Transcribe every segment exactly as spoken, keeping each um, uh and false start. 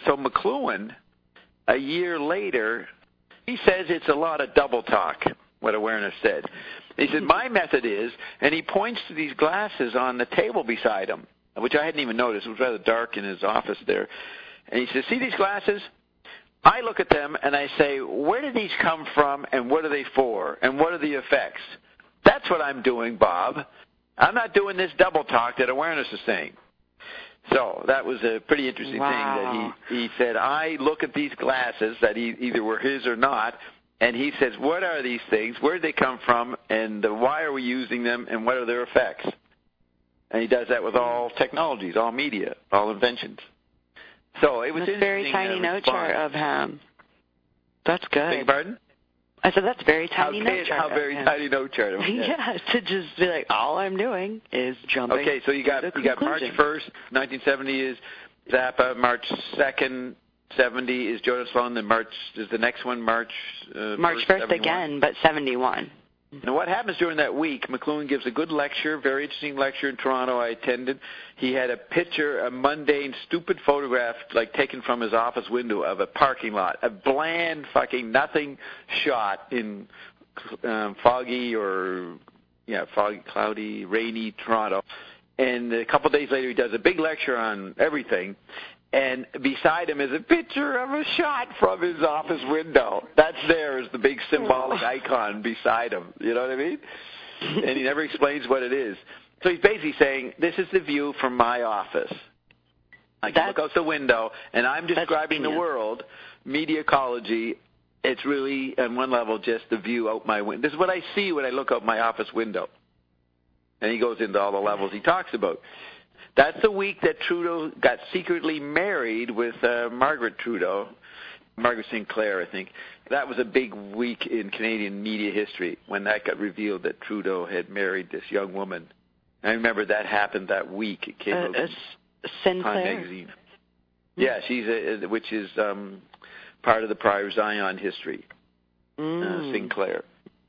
So McLuhan, a year later, he says it's a lot of double talk, what Awareness said. He said, my method is, and he points to these glasses on the table beside him, which I hadn't even noticed. It was rather dark in his office there. And he says, see these glasses? I look at them and I say, where did these come from and what are they for and what are the effects? That's what I'm doing, Bob. I'm not doing this double talk that Awareness is saying. So that was a pretty interesting wow. thing that he, he said, I look at these glasses that he, either were his or not, and he says, what are these things, where did they come from, and why are we using them, and what are their effects? And he does that with all technologies, all media, all inventions. So it was That's a very tiny uh, note chart of him. That's good. Beg your pardon? I said that's very tiny how, note chart. How very him. tiny note chart of him. Yeah, to just be like, all I'm doing is jumping. Okay, so you got you got March first, nineteen seventy is Zappa. March second, seventy is Jonas Sloan. Then March is the next one. March uh, March first again, but seventy-one. And what happens during that week, McLuhan gives a good lecture, very interesting lecture in Toronto I attended. He had a picture, a mundane, stupid photograph, like taken from his office window of a parking lot, a bland fucking nothing shot in um, foggy or, yeah, foggy, cloudy, rainy Toronto. And a couple of days later, he does a big lecture on everything. And beside him is a picture of a shot from his office window. That's there as the big symbolic icon beside him. You know what I mean? And he never explains what it is. So he's basically saying, this is the view from my office. I can look out the window, and I'm describing the world, media ecology. It's really, on one level, just the view out my window. This is what I see when I look out my office window. And he goes into all the levels he talks about. That's the week that Trudeau got secretly married with uh, Margaret Trudeau, Margaret Sinclair, I think. That was a big week in Canadian media history when that got revealed that Trudeau had married this young woman. I remember that happened that week. It came uh, out in Sinclair. Time magazine. Yeah, she's a, which is um, part of the prior Zion history. Mm. Uh, Sinclair.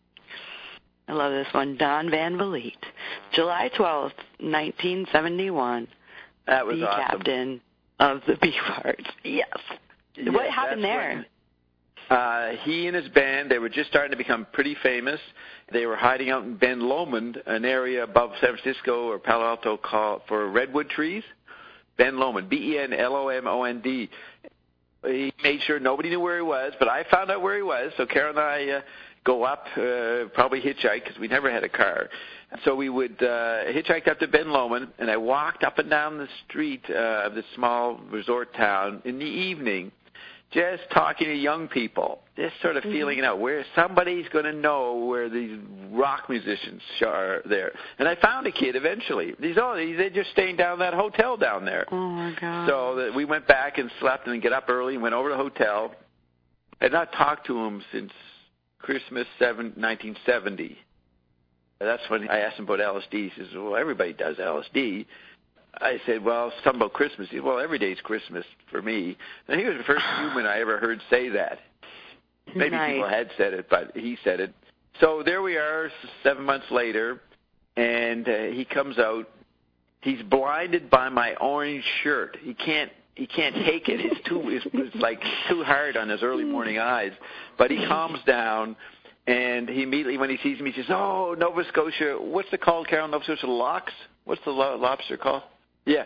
I love this one. Don Van Vliet, July twelfth, nineteen seventy-one. That was the awesome. captain of the Beefhearts. Yes. yes. What happened there? When, uh, he and his band, they were just starting to become pretty famous. They were hiding out in Ben Lomond, an area above San Francisco or Palo Alto called for redwood trees. Ben Lomond, B E N L O M O N D. He made sure nobody knew where he was, but I found out where he was, so Karen and I uh, go up, uh, probably hitchhike, because we never had a car. So we would uh, hitchhike up to Ben Lomond, and I walked up and down the street uh, of this small resort town in the evening, just talking to young people, just sort of mm-hmm. feeling out where somebody's going to know where these rock musicians are there. And I found a kid eventually. These oh, they're just staying down that hotel down there. Oh, my God. So that we went back and slept and get up early and went over to the hotel. I had not talked to him since Christmas nineteen seventy. That's when I asked him about L S D. He says, well, everybody does L S D. I said, well, something about Christmas. He said, well, every day's Christmas for me. And he was the first human I ever heard say that. Maybe nice. people had said it, but he said it. So there we are seven months later, and uh, he comes out. He's blinded by my orange shirt. He can't He can't take it. It's too it's, it's like too hard on his early morning eyes. But he calms down, and he immediately, when he sees me, he says, "Oh, Nova Scotia, what's it called, Carol? Nova Scotia locks? What's the lo- lobster called?" Yeah,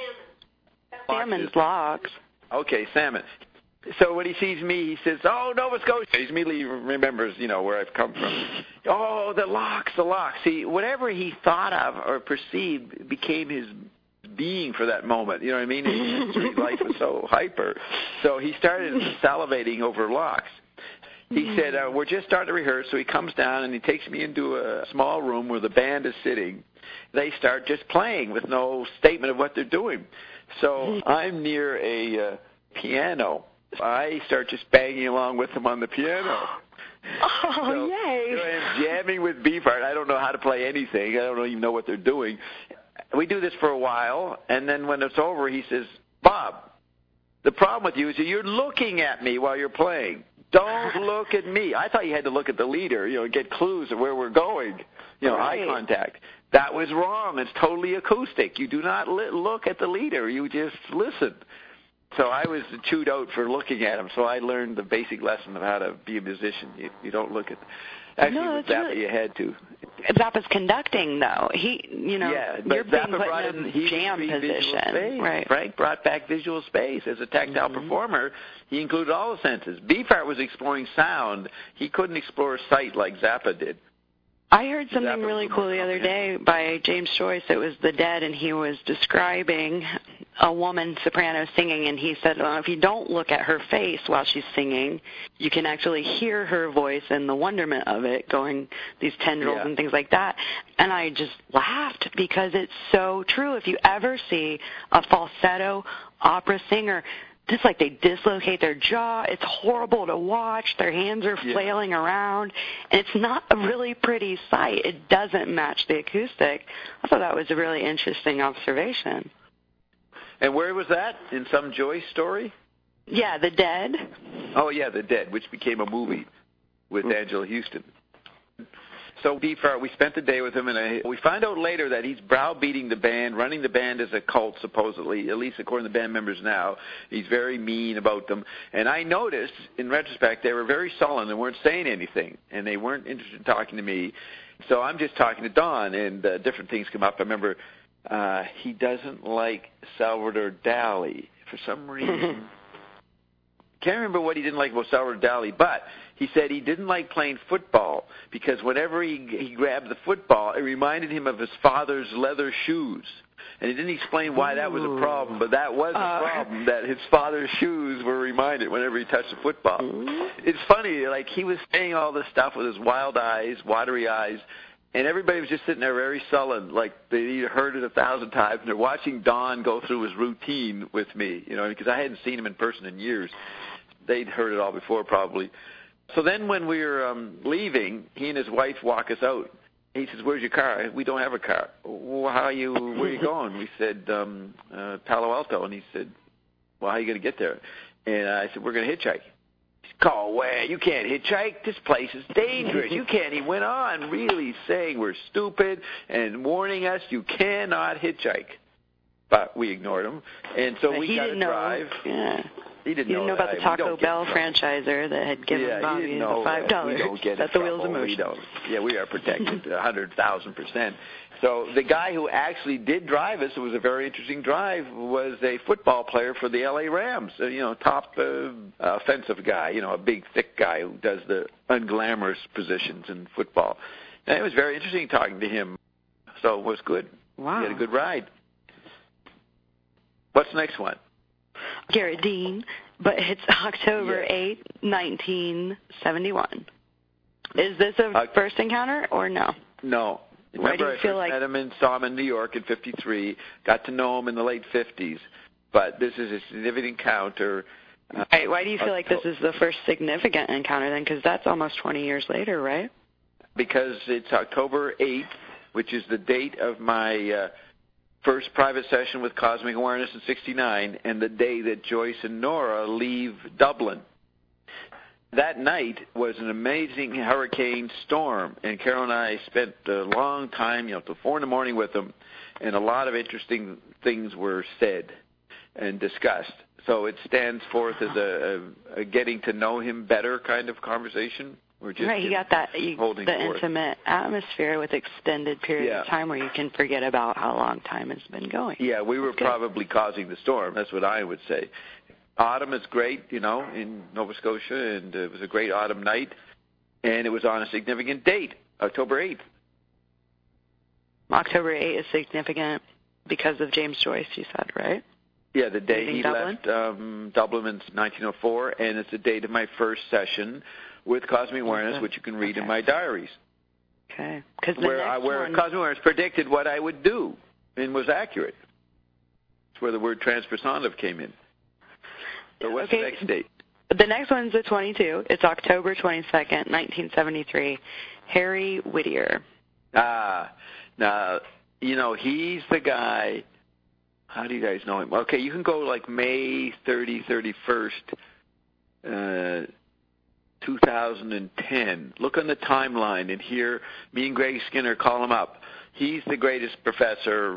salmon locks. Okay, salmon. So when he sees me, he says, "Oh, Nova Scotia." He immediately remembers, you know, where I've come from. Oh, the locks, the locks. See, whatever he thought of or perceived became his being for that moment. You know what I mean? His life was so hyper. So he started salivating over locks. He said, uh, we're just starting to rehearse. So he comes down and he takes me into a small room where the band is sitting. They start just playing with no statement of what they're doing. So I'm near a uh, piano. I start just banging along with them on the piano. Oh, so, yay. So I'm jamming with Beefheart. I don't know how to play anything. I don't even know what they're doing. We do this for a while, and then when it's over, he says, Bob, the problem with you is that you're looking at me while you're playing. Don't look at me. I thought you had to look at the leader, you know, get clues of where we're going, you know, right. eye contact. That was wrong. It's totally acoustic. You do not li- look at the leader. You just listen. So I was chewed out for looking at him. So I learned the basic lesson of how to be a musician. You, you don't look at. Actually, no, with Zappa, really, you had to. Zappa's conducting, though. He, you know, yeah, you're but being Zappa put brought in a in jam position, space. right? Frank brought back visual space as a tactile mm-hmm. performer. He included all the senses. Beefheart was exploring sound. He couldn't explore sight like Zappa did. I heard something Zappa really cool the other day by James Joyce. It was The Dead, and he was describing a woman soprano singing, and he said, well, if you don't look at her face while she's singing, you can actually hear her voice and the wonderment of it going, these tendrils yeah. and things like that. And I just laughed because it's so true. If you ever see a falsetto opera singer, just like they dislocate their jaw. It's horrible to watch. Their hands are yeah. flailing around. And it's not a really pretty sight. It doesn't match the acoustic. I thought that was a really interesting observation. And where was that? In some Joyce story? Yeah, The Dead. Oh, yeah, The Dead, which became a movie with mm-hmm. Angela Houston. So Beefheart, we spent the day with him, and I, we find out later that he's browbeating the band, running the band as a cult, supposedly, at least according to the band members now. He's very mean about them. And I noticed, in retrospect, they were very sullen and weren't saying anything, and they weren't interested in talking to me. So I'm just talking to Don, and uh, different things come up. I remember uh, he doesn't like Salvador Dali for some reason. Can't remember what he didn't like about Salvador Dali, but he said he didn't like playing football because whenever he, he grabbed the football, it reminded him of his father's leather shoes. And he didn't explain why that was a problem, but that was a uh, problem, that his father's shoes were reminded whenever he touched the football. It's funny, like he was saying all this stuff with his wild eyes, watery eyes, and everybody was just sitting there very sullen, like they heard it a thousand times, and they're watching Don go through his routine with me, you know, because I hadn't seen him in person in years. They'd heard it all before, probably. So then when we were um, leaving, he and his wife walk us out. He says, "Where's your car?" We don't have a car. Well, how are you? Where are you going? We said, um, uh, Palo Alto. And he said, "Well, how are you going to get there?" And I said, "We're going to hitchhike." He said, "Go away. You can't hitchhike. This place is dangerous. You can't." He went on really saying we're stupid and warning us, you cannot hitchhike. But we ignored him. And so but we got to drive. Yeah. He didn't you know, know about that. the Taco Bell franchiser that had given yeah, Bobby the five dollars. We don't get That's the wheels of motion. We don't. Yeah, we are protected a hundred thousand percent. So the guy who actually did drive us, it was a very interesting drive, was a football player for the L A Rams. Uh, you know, top uh, offensive guy. You know, a big, thick guy who does the unglamorous positions in football. And it was very interesting talking to him. So it was good. Wow. We had a good ride. What's the next one? Garrett Dean, but it's October eighth, nineteen seventy-one. Is this a uh, first encounter or no? No. Why Remember, do you I feel first like... met him and saw him in New York in fifty-three, got to know him in the late fifties, but this is a significant encounter. Uh, right. Why do you feel uh, like this is the first significant encounter then? Because that's almost twenty years later, right? Because it's October eighth, which is the date of my... Uh, first private session with Cosmic Awareness in sixty-nine, and the day that Joyce and Nora leave Dublin. That night was an amazing hurricane storm, and Carol and I spent a long time, you know, till four in the morning with them, and a lot of interesting things were said and discussed. So it stands forth as a, a, a getting to know him better kind of conversation. We're just right, you got that you, the forth. intimate atmosphere with extended period yeah. of time where you can forget about how long time has been going. Yeah, we were That's probably good. causing the storm. That's what I would say. Autumn is great, you know, in Nova Scotia, and it was a great autumn night, and it was on a significant date, October eighth. October eighth is significant because of James Joyce, you said, right? Yeah, the day Leaving he Dublin? left um, Dublin in nineteen oh four, and it's the date of my first session with Cosmic Awareness, which you can read okay. in my diaries. Okay. Cause the where next I, where one... Cosmic Awareness predicted what I would do and was accurate. That's where the word transpersonative came in. So what's okay. the next date? The next one's the twenty-two. It's October twenty-second, nineteen seventy-three. Harry Whittier. Ah, now, you know, he's the guy... How do you guys know him? Okay, you can go like May thirtieth, thirty-first, uh, two thousand ten. Look on the timeline and hear me and Greg Skinner call him up. He's the greatest professor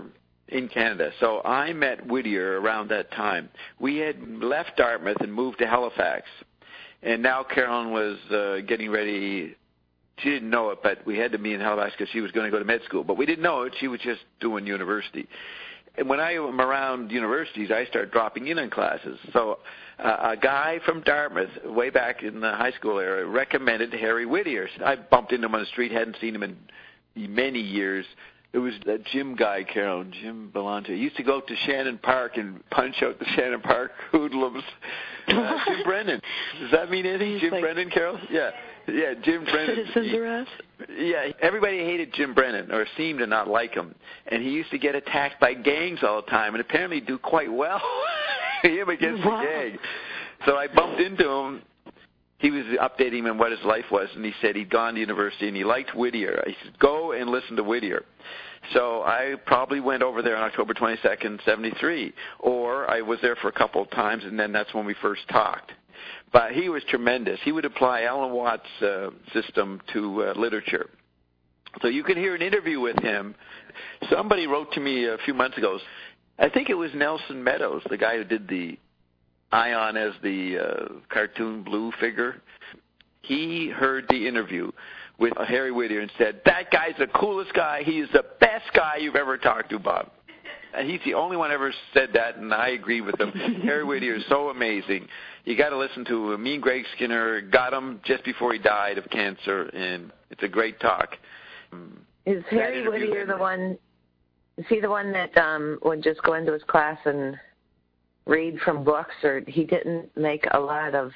in Canada. So I met Whittier around that time. We had left Dartmouth and moved to Halifax. And now Carolyn was uh, getting ready. She didn't know it, but we had to be in Halifax because she was going to go to med school. But we didn't know it. She was just doing university. And when I am around universities, I start dropping in on classes. So uh, a guy from Dartmouth, way back in the high school era, recommended Harry Whittier. I bumped into him on the street, hadn't seen him in many years. It was that Jim guy, Carol, Jim Belante. He used to go to Shannon Park and punch out the Shannon Park hoodlums. Uh, Jim Brennan. Does that mean anything? Jim like, Brennan, Carol? Yeah. Yeah, Jim Brennan. Citizens arrest? Yeah, everybody hated Jim Brennan or seemed to not like him. And he used to get attacked by gangs all the time and apparently do quite well. Him against wow. the gang. So I bumped into him. He was updating him on what his life was, and he said he'd gone to university and he liked Whittier. He said, go and listen to Whittier. So I probably went over there on October twenty-second, seventy-three, or I was there for a couple of times, and then that's when we first talked. But he was tremendous. He would apply Alan Watts' uh, system to uh, literature. So you can hear an interview with him. Somebody wrote to me a few months ago, I think it was Nelson Meadows, the guy who did the Ion as the uh, cartoon blue figure. He heard the interview with Harry Whittier and said, that guy's the coolest guy. He is the best guy you've ever talked to, Bob. And he's the only one ever said that, and I agree with him. Harry Whittier is so amazing. You got to listen to him. Me and Greg Skinner got him just before he died of cancer, and it's a great talk. Is Harry Whittier the one, is he the one that um, would just go into his class and read from books, or he didn't make a lot of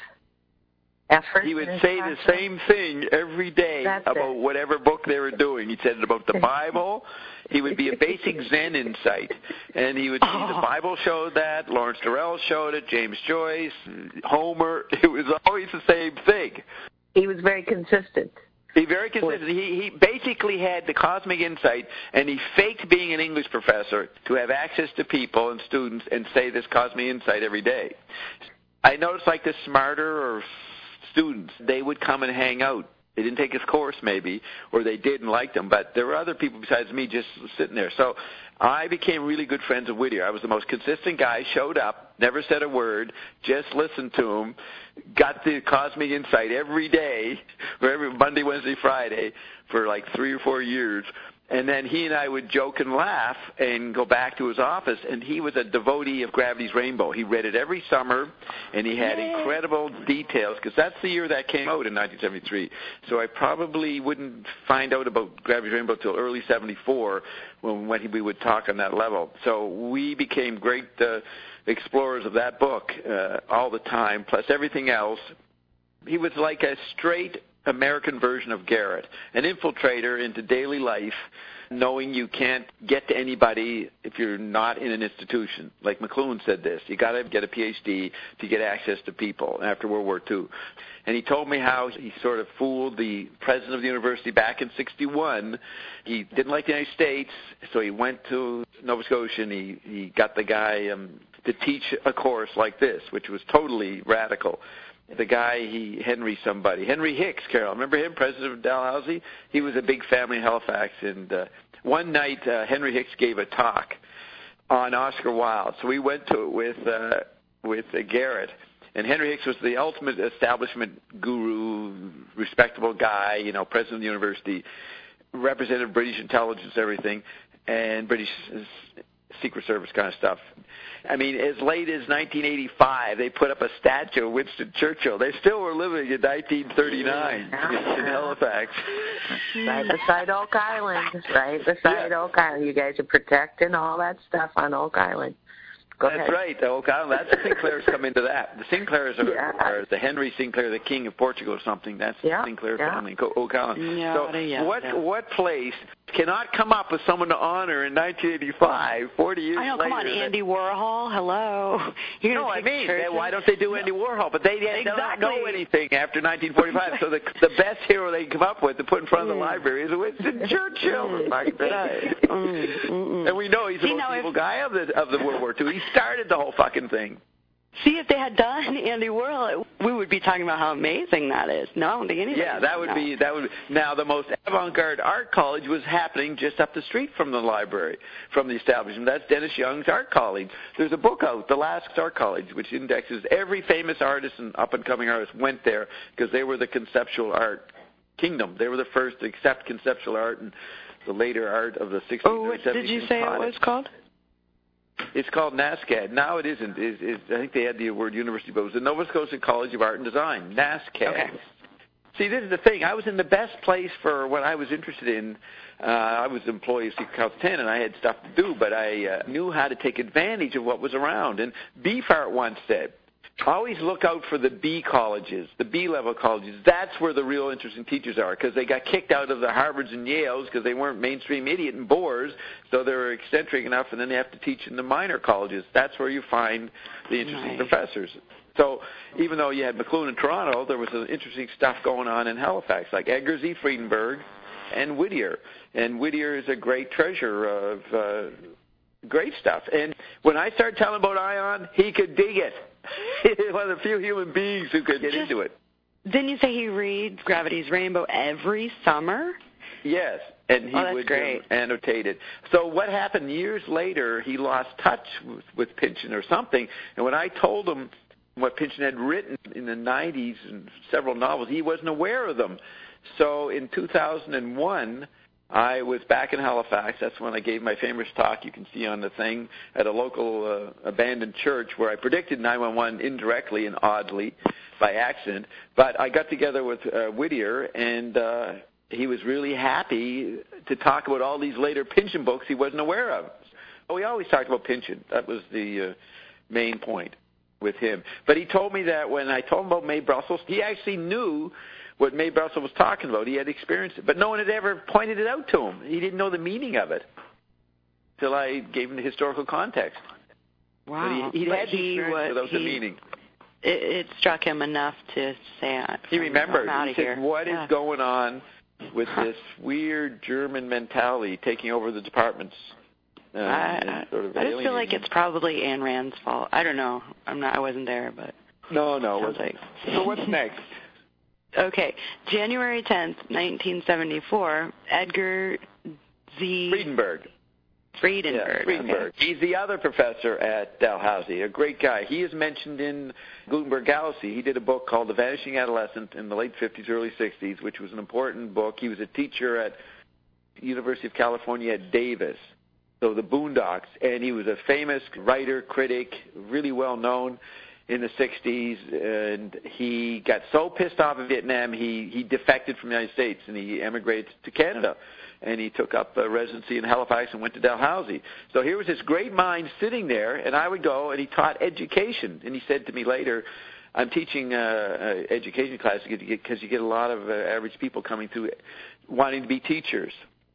effort? He would say the same thing every day That's about it. whatever book they were doing. He said it about the Bible. He would be a basic Zen insight. And he would see oh. the Bible showed that, Lawrence Durrell showed it, James Joyce, Homer. It was always the same thing. He was very consistent. He very consistent. He, he basically had the cosmic insight, and he faked being an English professor to have access to people and students and say this cosmic insight every day. I noticed like the smarter or students, they would come and hang out. They didn't take his course maybe, or they did and liked him, but there were other people besides me just sitting there. So I became really good friends with Whittier. I was the most consistent guy, showed up, never said a word, just listened to him, got the cosmic insight every day, or every Monday, Wednesday, Friday, for like three or four years. And then he and I would joke and laugh and go back to his office, and he was a devotee of Gravity's Rainbow. He read it every summer, and he had Yay. incredible details, because that's the year that came out in nineteen seventy-three. So I probably wouldn't find out about Gravity's Rainbow until early seventy-four when, when we would talk on that level. So we became great uh, explorers of that book uh, all the time, plus everything else. He was like a straight American version of Garrett, an infiltrator into daily life, knowing you can't get to anybody if you're not in an institution. Like McLuhan said this, you got to get a P H D to get access to people after World War Two. And he told me how he sort of fooled the president of the university back in sixty-one. He didn't like the United States, so he went to Nova Scotia and he, he got the guy um, to teach a course like this, which was totally radical. The guy, he Henry somebody, Henry Hicks, Carol, remember him, president of Dalhousie? He was a big family in Halifax, and uh, one night uh, Henry Hicks gave a talk on Oscar Wilde. So we went to it with uh, with uh, Garrett, and Henry Hicks was the ultimate establishment guru, respectable guy, you know, president of the university, represented British intelligence, everything, and British Secret Service kind of stuff. I mean, as late as nineteen eighty-five, they put up a statue of Winston Churchill. They still were living in nineteen thirty-nine in Halifax. Right beside Oak Island, right beside yeah. Oak Island. You guys are protecting all that stuff on Oak Island. Go That's ahead. right, the Oak Island. That's the Sinclairs come into that. The Sinclairs are, yeah. are the Henry Sinclair, the king of Portugal or something. That's yeah. the Sinclair yeah. family, Oak Island. Yeah, so yeah, what yeah. what place cannot come up with someone to honor in nineteen eighty-five, forty years I know, later? Come on, Andy Warhol, hello. You're no, I mean, they, why don't they do Andy Warhol? But they, they exactly. don't know anything after nineteen forty-five, so the the best hero they can come up with to put in front of the library is Winston Churchill. mm, and we know he's the See, most no, evil if, guy of the of the World War Two. He started the whole fucking thing. See, if they had done Andy Worrell, we would be talking about how amazing that is. No, I don't think anybody. Yeah, that would be that would. Now, the most avant-garde art college was happening just up the street from the library, from the establishment. That's Dennis Young's Art College. There's a book out, The Last Art College, which indexes every famous artist and up-and-coming artist went there because they were the conceptual art kingdom. They were the first to accept conceptual art and the later art of the sixties oh, and what seventies. Did you say it was called? It's called NASCAD. Now it isn't. It's, it's, I think they had the word university, but it was the Nova Scotia College of Art and Design, NASCAD. Okay. See, this is the thing. I was in the best place for what I was interested in. Uh, I was an employee of Secret House ten, and I had stuff to do, but I uh, knew how to take advantage of what was around. And Beefheart once said, always look out for the B colleges, the B-level colleges. That's where the real interesting teachers are, because they got kicked out of the Harvards and Yales because they weren't mainstream idiot and bores, so they were eccentric enough, and then they have to teach in the minor colleges. That's where you find the interesting nice. professors. So even though you had McLuhan in Toronto, there was some interesting stuff going on in Halifax, like Edgar Z. Friedenberg and Whittier. And Whittier is a great treasure of uh, great stuff. And when I started telling about Ion, he could dig it. He's one of the few human beings who could get Just, into it. Didn't you say he reads Gravity's Rainbow every summer? Yes, and he oh, that's would great. Um, annotate it. So what happened years later, he lost touch with, with Pynchon or something, and when I told him what Pynchon had written in the nineties and several novels, he wasn't aware of them. So in two thousand one, I was back in Halifax. That's when I gave my famous talk you can see on the thing at a local uh, abandoned church where I predicted nine one one indirectly and oddly by accident. But I got together with uh, Whittier, and uh, he was really happy to talk about all these later Pynchon books he wasn't aware of. We always talked about Pynchon. That was the uh, main point with him. But he told me that when I told him about Mae Brussels, he actually knew what Mae Brussels was talking about. He had experienced it, but no one had ever pointed it out to him. He didn't know the meaning of it until I gave him the historical context. Wow. But he, he had the he experience was, without he, the meaning. It, it struck him enough to say, he remembered. I'm He said, here. what yeah. is going on with this weird German mentality taking over the departments? Um, I, sort of I just feel like it's probably Ayn Rand's fault. I don't know. I'm not. I wasn't there, but no, no. Sounds like. So what's next? Okay, January tenth, nineteen seventy-four. Edgar Z. Friedenberg. Friedenberg. Yeah, Friedenberg. Okay. He's the other professor at Dalhousie, a great guy. He is mentioned in Gutenberg Galaxy. He did a book called The Vanishing Adolescent in the late fifties, early sixties, which was an important book. He was a teacher at University of California at Davis, so the Boondocks, and he was a famous writer, critic, really well known in the sixties, and he got so pissed off of Vietnam, he, he defected from the United States, and he emigrated to Canada, and he took up a residency in Halifax and went to Dalhousie. So here was this great mind sitting there, and I would go, and he taught education, and he said to me later, I'm teaching uh, uh, education classes because you get a lot of uh, average people coming through wanting to be teachers.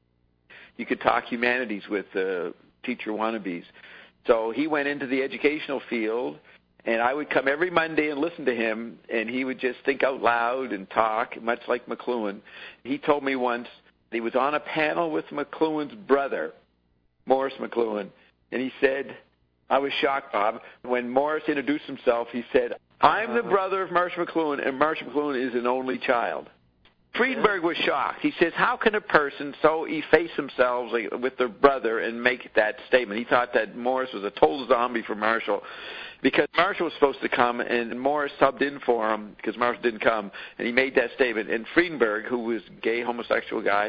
You could talk humanities with uh, teacher wannabes. So he went into the educational field, and I would come every Monday and listen to him, and he would just think out loud and talk, much like McLuhan. He told me once he was on a panel with McLuhan's brother, Morris McLuhan, and he said, I was shocked, Bob, when Morris introduced himself, he said, I'm the brother of Marshall McLuhan, and Marshall McLuhan is an only child. Friedenberg was shocked. He says, how can a person so efface themselves with their brother and make that statement? He thought that Morris was a total zombie for Marshall because Marshall was supposed to come, and Morris subbed in for him because Marshall didn't come, and he made that statement. And Friedenberg, who was a gay, homosexual guy,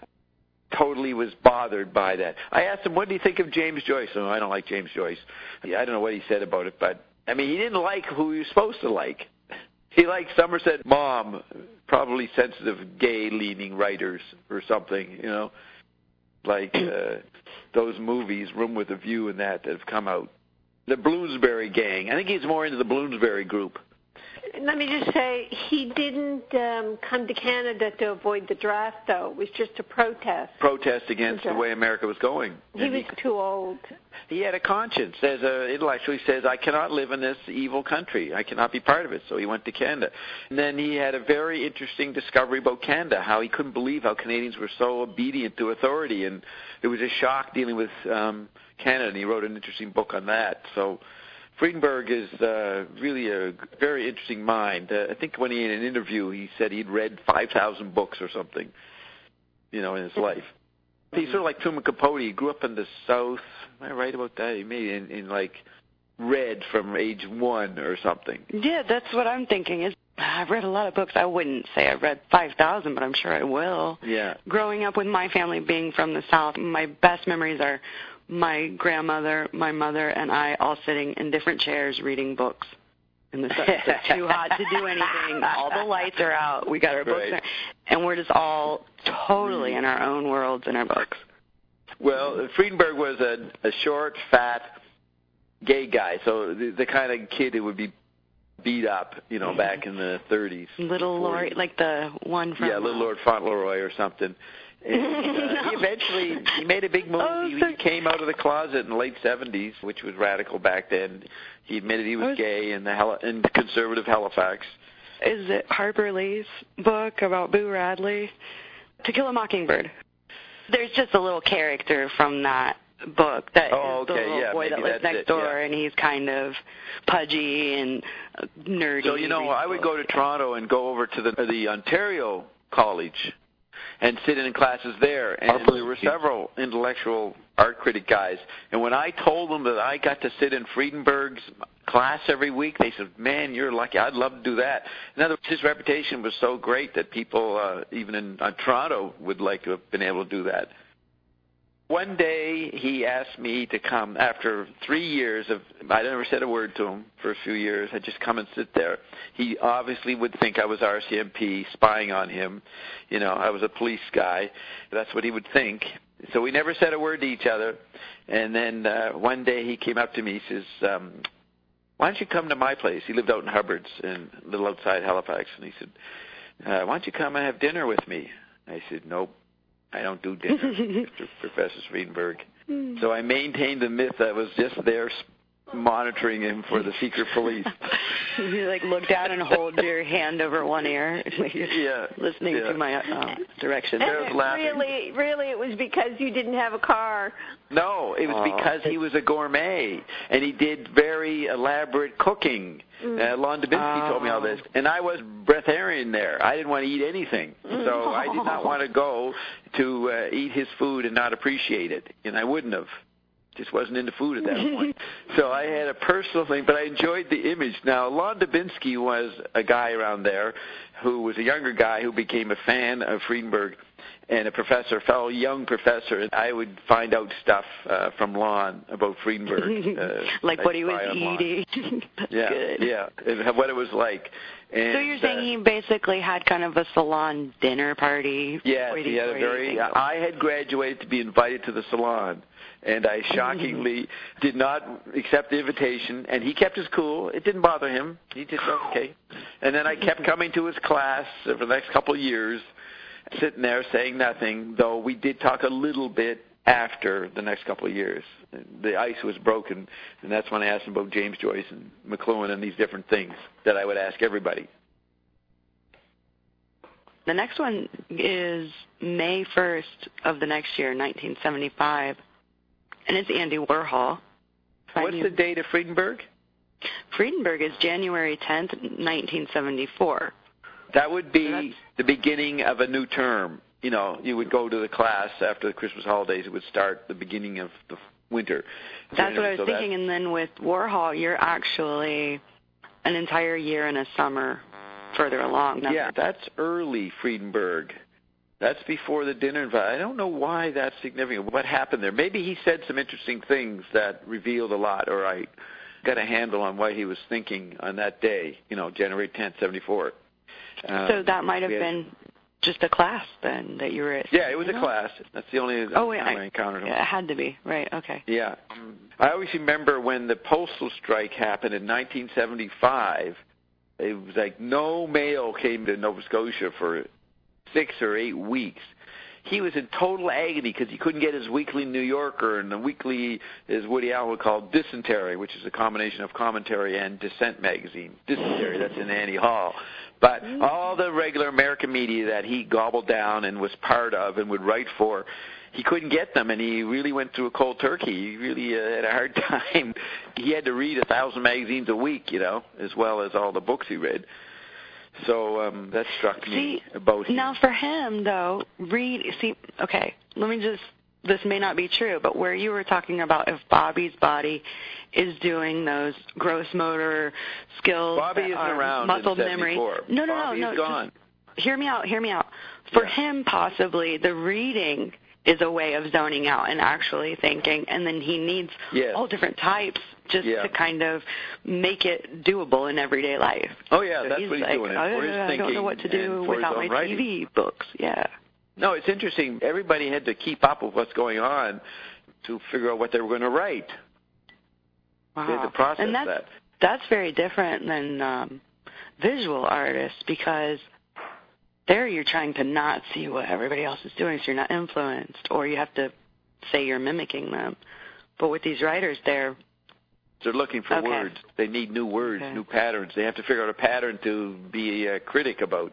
totally was bothered by that. I asked him, what do you think of James Joyce? Oh, I don't like James Joyce. I don't know what he said about it, but, I mean, he didn't like who he was supposed to like. He liked Somerset Maugham, probably sensitive, gay-leaning writers or something, you know, like uh, those movies, Room with a View and that, that have come out. The Bloomsbury Gang. I think he's more into the Bloomsbury group. Let me just say, he didn't um, come to Canada to avoid the draft, though. It was just a protest. Protest against the, the way America was going. He and was he, too old. He had a conscience. As a intellectually says, I cannot live in this evil country. I cannot be part of it. So he went to Canada. And then he had a very interesting discovery about Canada, how he couldn't believe how Canadians were so obedient to authority. And it was a shock dealing with um, Canada, and he wrote an interesting book on that. So Friedenberg is uh, really a very interesting mind. Uh, I think when he in an interview he said he'd read five thousand books or something, you know, in his life. He's sort of like Truman Capote. He grew up in the South. Am I right about that? He made in, in like read from age one or something. Yeah, that's what I'm thinking. Is I've read a lot of books. I wouldn't say I've read five thousand, but I'm sure I will. Yeah. Growing up with my family being from the South, my best memories are my grandmother, my mother, and I all sitting in different chairs reading books. In the sun. It's too hot to do anything. All the lights are out. We got our books Right. there. And we're just all totally in our own worlds in our books. Well, Friedenberg was a, a short, fat, gay guy, so the, the kind of kid who would be beat up, you know, back in the thirties. Little Lord, like the one from... Yeah, Little Lord Fauntleroy or something. And, uh, he eventually he made a big move. Oh, he, so... he came out of the closet in the late seventies, which was radical back then. He admitted he was, was... gay in the Hel- in conservative Halifax. Is it Harper Lee's book about Boo Radley? To Kill a Mockingbird. There's just a little character from that book that oh, is the okay, little yeah, boy that lives next it, door, yeah. and he's kind of pudgy and nerdy. So, you know, I would go to Toronto and go over to the the Ontario College and sit in classes there, and there were several intellectual art critic guys. And when I told them that I got to sit in Friedenberg's class every week, they said, man, you're lucky. I'd love to do that. In other words, his reputation was so great that people, uh, even in uh, Toronto, would like to have been able to do that. One day he asked me to come after three years of, I never said a word to him for a few years. I'd just come and sit there. He obviously would think I was R C M P spying on him. You know, I was a police guy. That's what he would think. So we never said a word to each other. And then uh, one day he came up to me, he says, um, why don't you come to my place? He lived out in Hubbard's, in a little outside Halifax. And he said, uh, why don't you come and have dinner with me? I said, nope. I don't do dinner, Mister Professor Friedenberg. Mm. So I maintained the myth that I was just there monitoring him for the secret police. You like look down and hold your hand over one ear, yeah, listening yeah. to my uh, direction. And really, really, it was because you didn't have a car. No, it was oh. because he was a gourmet, and he did very elaborate cooking. Mm. Uh, Lon Dubinsky oh. told me all this, and I was breatharian there. I didn't want to eat anything, mm. so I did not want to go to uh, eat his food and not appreciate it, and I wouldn't have. Just wasn't into food at that point. So I had a personal thing, but I enjoyed the image. Now, Lon Dubinsky was a guy around there who was a younger guy who became a fan of Friedenberg and a professor, a fellow young professor. And I would find out stuff uh, from Lon about Friedenberg. Uh, like what he was eating. That's yeah, good. yeah, and what it was like. And, so you're saying uh, he basically had kind of a salon dinner party? Yes, he had a very, I had graduated to be invited to the salon. And I shockingly did not accept the invitation, and he kept his cool. It didn't bother him. He just, okay. And then I kept coming to his class for the next couple of years, sitting there saying nothing, though we did talk a little bit after the next couple of years. The ice was broken, and that's when I asked him about James Joyce and McLuhan and these different things that I would ask everybody. The next one is May first of the next year, nineteen seventy-five. And it's Andy Warhol. What's the date of Friedenberg? Friedenberg is January tenth, nineteen seventy-four. That would be so the beginning of a new term. You know, you would go to the class after the Christmas holidays. It would start the beginning of the winter. That's what I was so thinking. And then with Warhol, you're actually an entire year and a summer further along. That's yeah, that's early Friedenberg. That's before the dinner. I don't know why that's significant. What happened there? Maybe he said some interesting things that revealed a lot, or I got a handle on what he was thinking on that day, you know, January tenth, seventy-four. Um, so that might have had, been just a class then that you were at? Yeah, it was you know? a class. That's the only oh, wait, time I, I encountered him. It had to be. Right, okay. Yeah. Um, I always remember when the postal strike happened in nineteen seventy-five, it was like no mail came to Nova Scotia for six or eight weeks. He was in total agony because he couldn't get his weekly New Yorker, and the weekly, as Woody Allen would call, Dysentery, which is a combination of Commentary and Dissent magazine. Dysentery, that's in Annie Hall. But all the regular American media that he gobbled down and was part of and would write for, he couldn't get them, and he really went through a cold turkey. He really uh, had a hard time. He had to read a thousand magazines a week, you know, as well as all the books he read. So um, that struck me see, about him. Now for him, though, read, see, okay, let me just, this may not be true, but where you were talking about if Bobby's body is doing those gross motor skills, Bobby isn't around muscle in memory. seventy-four. No, no, Bobby no, is no. gone. Just hear me out, hear me out. For yeah. him, possibly, the reading is a way of zoning out and actually thinking, and then he needs yes. all different types just yeah. to kind of make it doable in everyday life. Oh, yeah, so that's he's what he's like, doing. I, for his I thinking don't know what to do without my writing. T V books. Yeah. No, it's interesting. Everybody had to keep up with what's going on to figure out what they were going to write. Wow. They had to process and that's, that. That's very different than um, visual artists, because there you're trying to not see what everybody else is doing, so you're not influenced, or you have to say you're mimicking them. But with these writers, they're They're looking for okay. words. They need new words, okay. new patterns. They have to figure out a pattern to be a critic about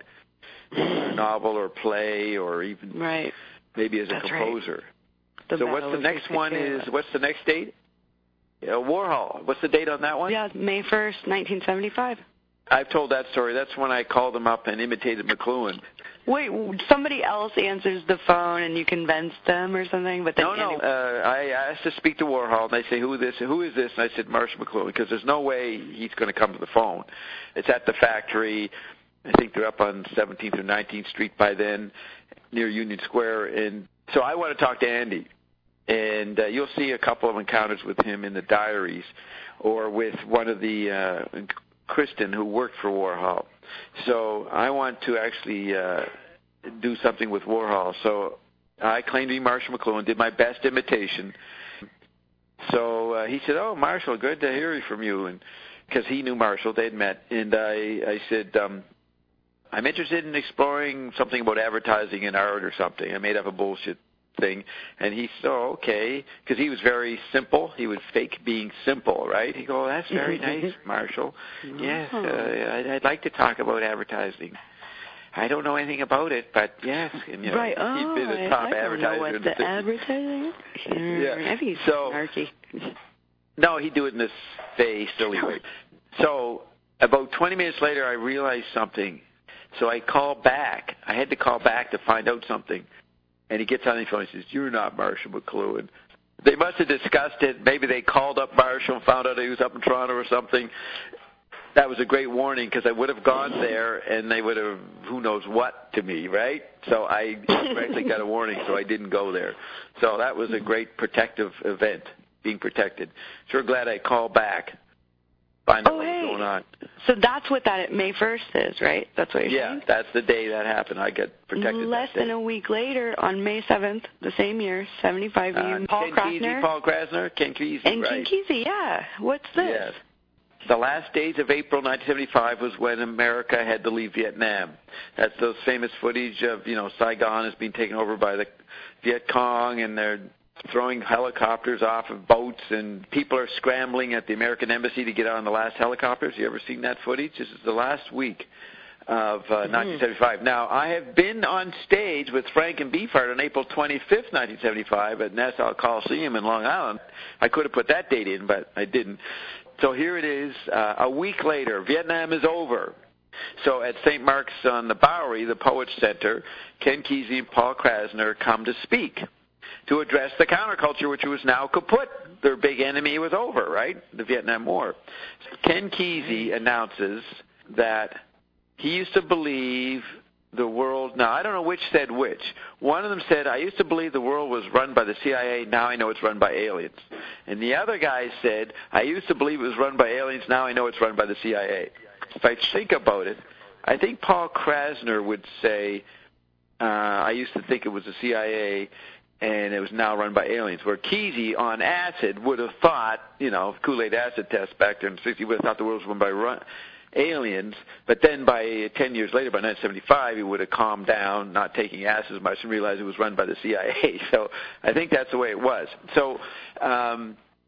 a novel or play, or even right. maybe as a That's composer. Right. So what's the next one is, what's the next date? Yeah, Warhol. What's the date on that one? Yeah, May first, nineteen seventy-five. I've told that story. That's when I called him up and imitated McLuhan. Wait, somebody else answers the phone and you convince them or something? But then no, no. Uh, I asked to speak to Warhol, and they say, "Who is this? Who is this?" And I said, "Marshall McLuhan," because there's no way he's going to come to the phone. It's at the factory. I think they're up on seventeenth or nineteenth Street by then, near Union Square. And so I want to talk to Andy. And uh, you'll see a couple of encounters with him in the diaries, or with one of the uh, Kristen, who worked for Warhol. So I want to actually uh, do something with Warhol. So I claimed to be Marshall McLuhan, did my best imitation. So uh, he said, "Oh, Marshall, good to hear from you," and because he knew Marshall, they'd met. And I, I said, um, "I'm interested in exploring something about advertising and art or something." I made up a bullshit thing, and he said, "Oh, okay," because he was very simple. He would fake being simple, right? He go, "Oh, that's very nice, Marshall. Oh. Yes, uh, I'd, I'd like to talk about advertising. I don't know anything about it, but yes." And, you know, right. Oh, he'd been a top I, I don't know advertiser what in the the advertising. Yeah. Maybe he's so, snarky. No, he'd do it in this face, silly way. So about twenty minutes later, I realized something. So I called back. I had to call back to find out something. And he gets on the phone and says, "You're not Marshall McLuhan." They must have discussed it. Maybe they called up Marshall and found out he was up in Toronto or something. That was a great warning, because I would have gone there and they would have, who knows what to me, right? So I actually got a warning, so I didn't go there. So that was a great protective event, being protected. Sure glad I called back. Find out oh, what hey. was going on. So that's what that May first is, right? That's what you're yeah, saying? Yeah, that's the day that happened. I got protected. Less that than day. a week later, on May seventh, the same year, seventy-five, uh, you Paul Ken Krasner. Kesey, Paul Krasner, Ken Kesey, and right. Ken Kesey, yeah. What's this? Yes. The last days of April nineteen seventy-five was when America had to leave Vietnam. That's those famous footage of, you know, Saigon has been taken over by the Viet Cong, and they're throwing helicopters off of boats, and people are scrambling at the American Embassy to get on the last helicopters. You ever seen that footage? This is the last week of uh, mm-hmm. nineteen seventy-five. Now, I have been on stage with Frank and Beefheart on April twenty-fifth, nineteen seventy-five at Nassau Coliseum in Long Island. I could have put that date in, but I didn't. So here it is, uh, a week later. Vietnam is over. So at Saint Mark's on the Bowery, the Poets Center, Ken Kesey and Paul Krasner come to speak, to address the counterculture, which was now kaput. Their big enemy was over, right? The Vietnam War. Ken Kesey announces that he used to believe the world, now I don't know which said which. One of them said, "I used to believe the world was run by the C I A, now I know it's run by aliens." And the other guy said, "I used to believe it was run by aliens, now I know it's run by the C I A. If I think about it, I think Paul Krasner would say, uh, "I used to think it was the C I A, and it was now run by aliens," where Kesey on acid would have thought, you know, Kool-Aid acid test back there in the sixties, he would have thought the world was run by run, aliens, but then by ten years later, by nineteen seventy-five, he would have calmed down, not taking acid as much, and realized it was run by the C I A. So I think that's the way it was. So um,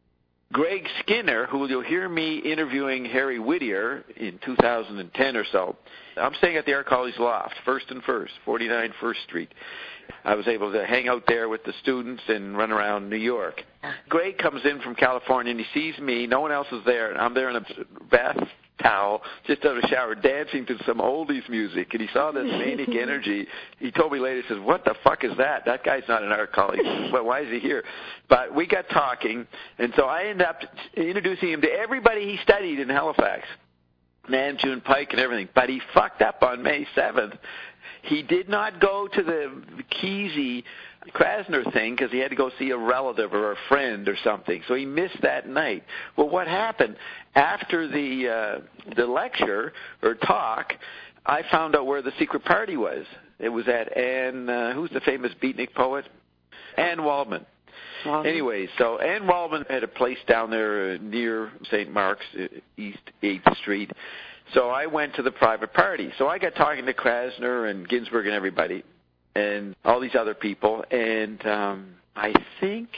Greg Skinner, who you'll hear me interviewing Harry Whittier in two thousand ten or so. I'm staying at the Art College Loft, First and First, forty-nine First Street. I was able to hang out there with the students and run around New York. Greg comes in from California, and he sees me. No one else is there, and I'm there in a bath towel, just out of the shower, dancing to some oldies music, and he saw this manic energy. He told me later, he says, what the fuck is that? That guy's not an art college. Well, why is he here? But we got talking, and so I ended up introducing him to everybody he studied in Halifax, Nan June Pike and everything. But he fucked up on May seventh. He did not go to the Kesey Krasner thing because he had to go see a relative or a friend or something. So he missed that night. Well, what happened after the uh, the lecture or talk? I found out where the secret party was. It was at Anne. Uh, who's the famous beatnik poet? Anne Waldman. Wow. Anyway, so Anne Waldman had a place down there near Saint Mark's, East eighth Street. So I went to the private party. So I got talking to Krasner and Ginsberg and everybody and all these other people. And um, I think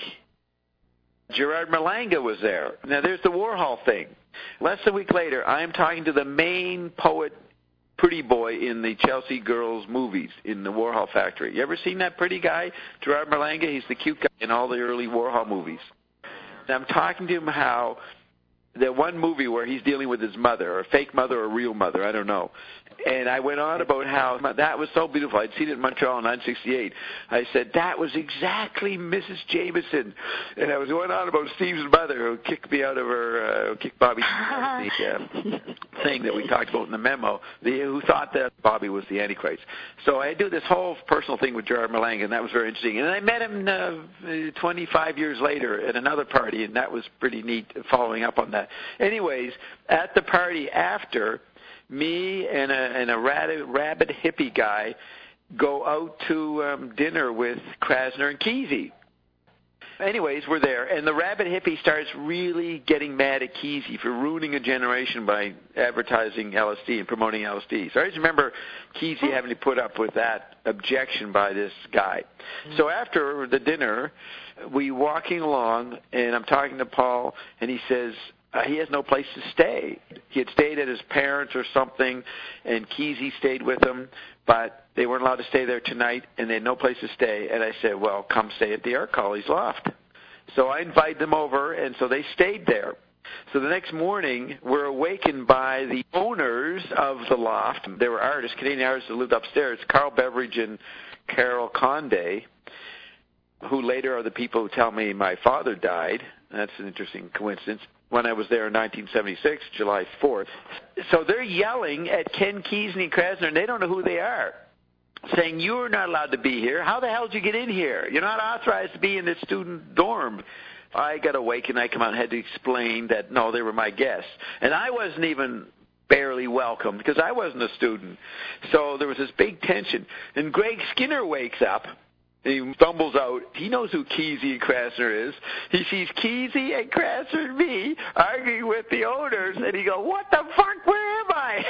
Gerard Malanga was there. Now, there's the Warhol thing. Less than a week later, I'm talking to the main poet, pretty boy in the Chelsea Girls movies in the Warhol factory. You ever seen that pretty guy, Gerard Malanga? He's the cute guy in all the early Warhol movies. And I'm talking to him how the one movie where he's dealing with his mother, or a fake mother or a real mother, I don't know. And I went on about how that was so beautiful. I'd seen it in Montreal in nineteen sixty-eight. I said, that was exactly Missus Jameson. And I was going on about Steve's mother who kicked me out of her, uh, kicked Bobby, the uh, thing that we talked about in the memo, the, who thought that Bobby was the Antichrist. So I do this whole personal thing with Gerard Malanga, and that was very interesting. And I met him uh, twenty-five years later at another party, and that was pretty neat following up on that. Anyways, at the party after, me and a, and a rabid, rabid hippie guy go out to um, dinner with Krasner and Kesey. Anyways, we're there, and the rabid hippie starts really getting mad at Kesey for ruining a generation by advertising L S D and promoting L S D. So I just remember Kesey having to put up with that objection by this guy. So after the dinner, we walking along, and I'm talking to Paul, and he says, Uh, he has no place to stay. He had stayed at his parents' or something, and Kesey stayed with him, but they weren't allowed to stay there tonight, and they had no place to stay. And I said, well, come stay at the Art College Loft. So I invited them over, and so they stayed there. So the next morning, we're awakened by the owners of the loft. They were artists, Canadian artists that lived upstairs, Carl Beveridge and Carol Conde, who later are the people who tell me my father died. That's an interesting coincidence. When I was there in nineteen seventy-six, July fourth. So they're yelling at Ken Kesey and Krasner, and they don't know who they are, saying, you're not allowed to be here. How the hell did you get in here? You're not authorized to be in this student dorm. I got awake, and I come out and had to explain that, no, they were my guests. And I wasn't even barely welcomed because I wasn't a student. So there was this big tension. And Greg Skinner wakes up. He stumbles out. He knows who Kesey and Krasner is. He sees Kesey and Krasner and me arguing with the owners, and he goes, what the fuck, where am I?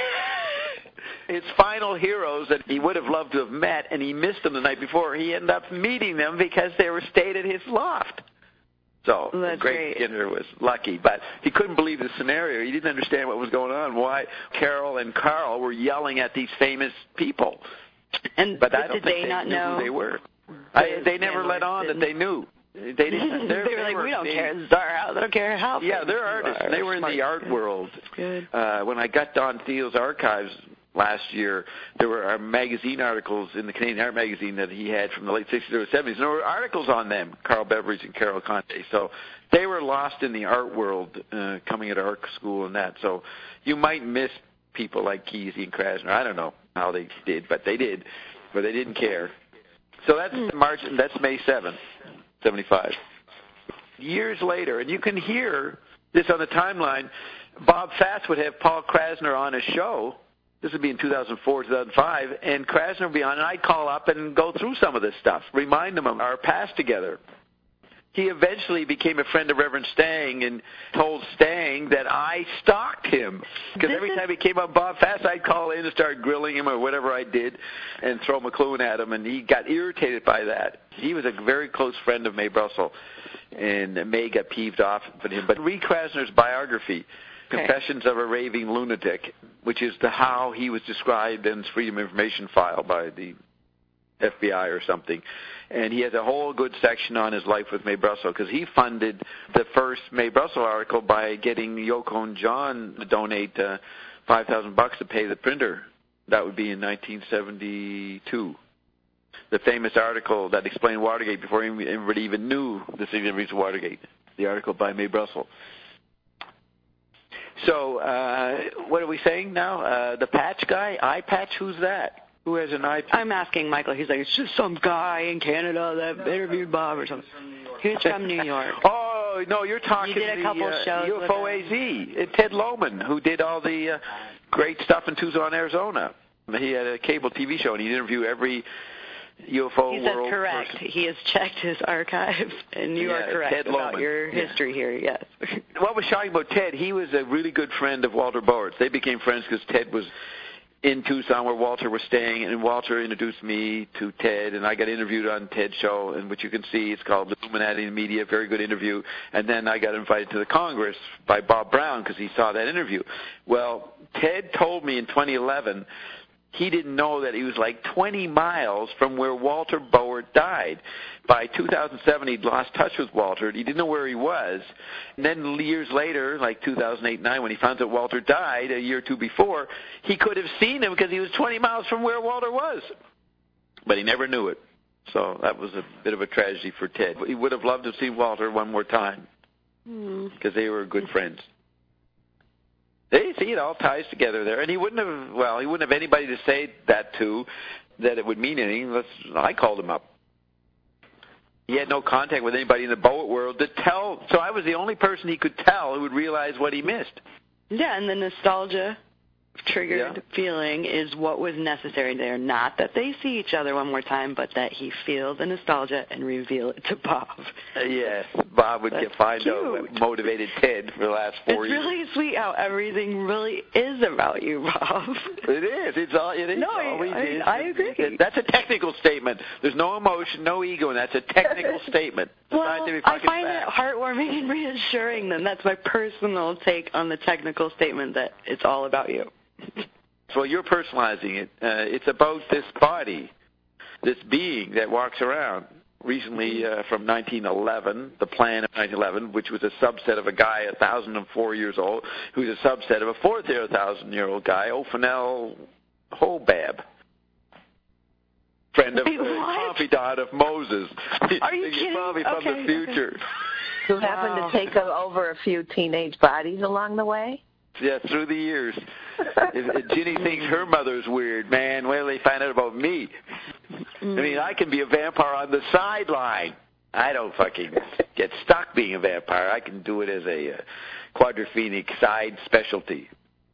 His final heroes that he would have loved to have met, and he missed them the night before. He ended up meeting them because they were stayed at his loft. So That's Greg great. Skinner was lucky, but he couldn't believe the scenario. He didn't understand what was going on, why Carol and Carl were yelling at these famous people. And but but I don't did think they, they not knew know who they were. I, they never let on that they knew. They didn't. they were like, we don't they, care. This is our house. I don't care how. Yeah, they're artists. Are. They were in Smart. the art world. Good. Uh, when I got Don Thiel's archives last year, there were uh, magazine articles in the Canadian Art magazine that he had from the late sixties or seventies. And there were articles on them, Carl Beveridge and Carol Conde. So they were lost in the art world, uh, coming at art school and that. So you might miss people like Kesey and Krasner. I don't know how they did, but they did. But they didn't care. So that's March. That's May seventh, seventy-five. Years later, and you can hear this on the timeline. Bob Fast would have Paul Krasner on his show. This would be in two thousand four, two thousand five, and Krasner would be on, and I'd call up and go through some of this stuff, remind them of our past together. He eventually became a friend of Reverend Stang and told Stang that I stalked him. Because every is... time he came on Bob Fast, I'd call in and start grilling him or whatever I did and throw McLuhan at him, and he got irritated by that. He was a very close friend of Mae Brussell. and May got peeved off at him. But read Krasner's biography, okay. Confessions of a Raving Lunatic, which is the how he was described in his Freedom of Information file by the F B I or something. And he has a whole good section on his life with Mae Brussell, because he funded the first Mae Brussell article by getting Yoko and John to donate uh, five thousand bucks to pay the printer. That would be in nineteen seventy-two. The famous article that explained Watergate before everybody even knew the significance of Watergate, the article by Mae Brussell. So uh, what are we saying now? Uh, the patch guy, eye patch, who's that? Who has an eye patch? I'm asking Michael. He's like, it's just some guy in Canada that interviewed Bob or something. He's from New York. Oh, no, you're talking you did a the couple uh, shows U F O A Z, Ted Lohman, who did all the uh, great stuff in Tucson, Arizona. He had a cable T V show, and he'd interview every U F O he world says correct. person. He has checked his archives, and you yeah, are correct Ted about Lohman. your yeah. history here, yes. What was shocking about Ted, he was a really good friend of Walter Bowert's. They became friends because Ted was in Tucson where Walter was staying, and Walter introduced me to Ted, and I got interviewed on Ted's show, and which you can see, it's called Illuminati in Media, very good interview. And then I got invited to the Congress by Bob Brown because he saw that interview. Well, Ted told me in twenty eleven he didn't know that he was like twenty miles from where Walter Bowert died. By two thousand seven, he'd lost touch with Walter. He didn't know where he was. And then years later, like two thousand eight nine, when he found out Walter died a year or two before, he could have seen him because he was twenty miles from where Walter was. But he never knew it. So that was a bit of a tragedy for Ted. He would have loved to see Walter one more time because they were good friends. They see, it all ties together there, and he wouldn't have. Well, he wouldn't have anybody to say that to, that it would mean anything. Let's, I called him up. He had no contact with anybody in the Boat world to tell. So I was the only person he could tell who would realize what he missed. Yeah, and the nostalgia triggered yeah. feeling is what was necessary there. Not that they see each other one more time, but that he feels the nostalgia and reveal it to Bob. Uh, yes, Bob would That's get find cute. out what motivated Ted for the last four it's years. It's really sweet how everything really is about you, Bob. It is. It's all. It is. No, always I, is. I agree. That's a technical statement. There's no emotion, no ego, and that's a technical statement. Well, I find it heartwarming and reassuring. Then that's my personal take on the technical statement that it's all about you. Well, you're personalizing it. Uh, it's about this body, this being that walks around. Recently, uh, from nineteen eleven, the plan of nineteen eleven, which was a subset of a guy one thousand four years old, who's a subset of a four thousand year old guy, Ophaniel Hobab, friend of, Wait, uh, confidant of Moses. Are you kidding? Probably from okay, the future. Okay. Who happened wow. to take over a few teenage bodies along the way? Yeah, through the years. if, if Ginny thinks her mother's weird, man, wait till they find out about me. Mm. I mean, I can be a vampire on the sideline. I don't fucking get stuck being a vampire. I can do it as a uh, quadrophenic side specialty.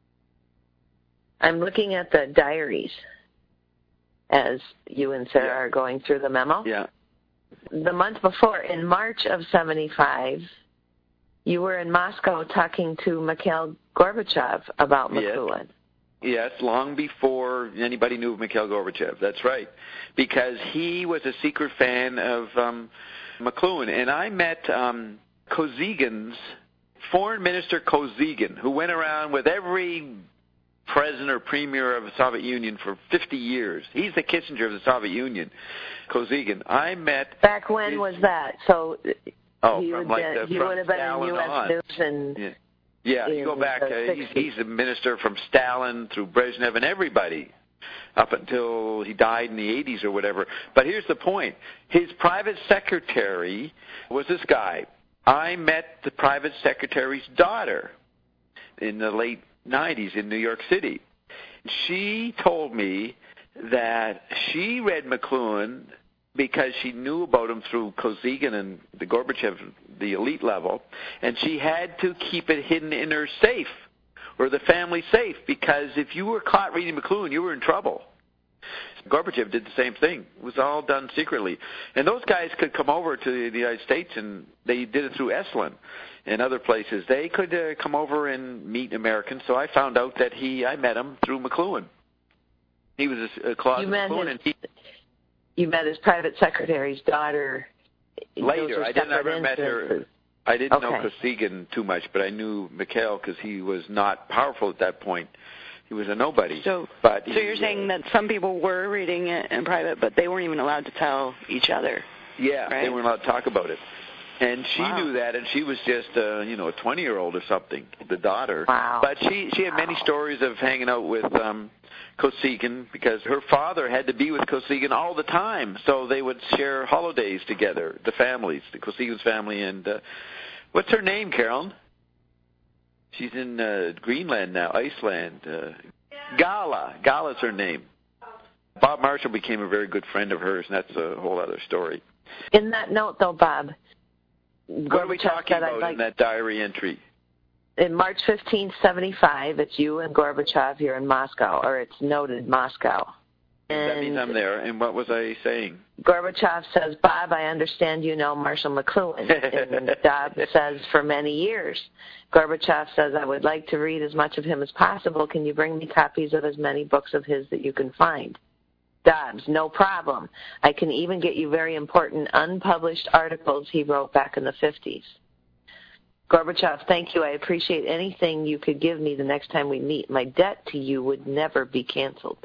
I'm looking at the diaries as you and Sarah yeah. are going through the memo. Yeah. The month before, in March of seventy-five, you were in Moscow talking to Mikhail Gorbachev about McLuhan. Yes. yes, long before anybody knew of Mikhail Gorbachev. That's right. Because he was a secret fan of um, McLuhan. And I met um, Kosygin's, Foreign Minister Kosygin, who went around with every president or premier of the Soviet Union for fifty years. He's the Kissinger of the Soviet Union, Kosygin. I met... Back when his, was that? So... Oh, he from would, like uh, the, he from would have been Stalin in U S on. News and yeah, yeah you go back. Uh, he's, he's a minister from Stalin through Brezhnev and everybody up until he died in the eighties or whatever. But here's the point: his private secretary was this guy. I met the private secretary's daughter in the late nineties in New York City. She told me that she read McLuhan because she knew about him through Kosygin and the Gorbachev, the elite level, and she had to keep it hidden in her safe, or the family safe, because if you were caught reading McLuhan, you were in trouble. Gorbachev did the same thing. It was all done secretly. And those guys could come over to the United States, and they did it through Esalen and other places. They could uh, come over and meet Americans, so I found out that he, I met him through McLuhan. He was a, a closet McLuhan, his, and he... You met his private secretary's daughter Later, I didn't ever met her. I didn't okay. know Kosygin too much, but I knew Mikhail because he was not powerful at that point. He was a nobody. So, but so he, you're saying uh, that some people were reading it in private, but they weren't even allowed to tell each other. Yeah, right? they weren't allowed to talk about it. And she Wow. knew that, and she was just, uh, you know, a twenty-year-old or something, the daughter. Wow. But she she had many Wow. stories of hanging out with um, Kosygin because her father had to be with Kosygin all the time, so they would share holidays together, the families, the Kosygin's family. And uh, what's her name, Carolyn? She's in uh, Greenland now, Iceland. Uh, Gala. Gala's her name. Bob Marshall became a very good friend of hers, and that's a whole other story. In that note, though, Bob, what are we talking about like, in that diary entry? In March fifteenth, seventy-five, it's you and Gorbachev here in Moscow, or it's noted Moscow. And that means I'm there. And what was I saying? Gorbachev says, Bob, I understand you know Marshall McLuhan. And Dobb says, for many years. Gorbachev says, I would like to read as much of him as possible. Can you bring me copies of as many books of his that you can find? Dobbs, no problem. I can even get you very important unpublished articles he wrote back in the fifties. Gorbachev, thank you. I appreciate anything you could give me the next time we meet. My debt to you would never be canceled.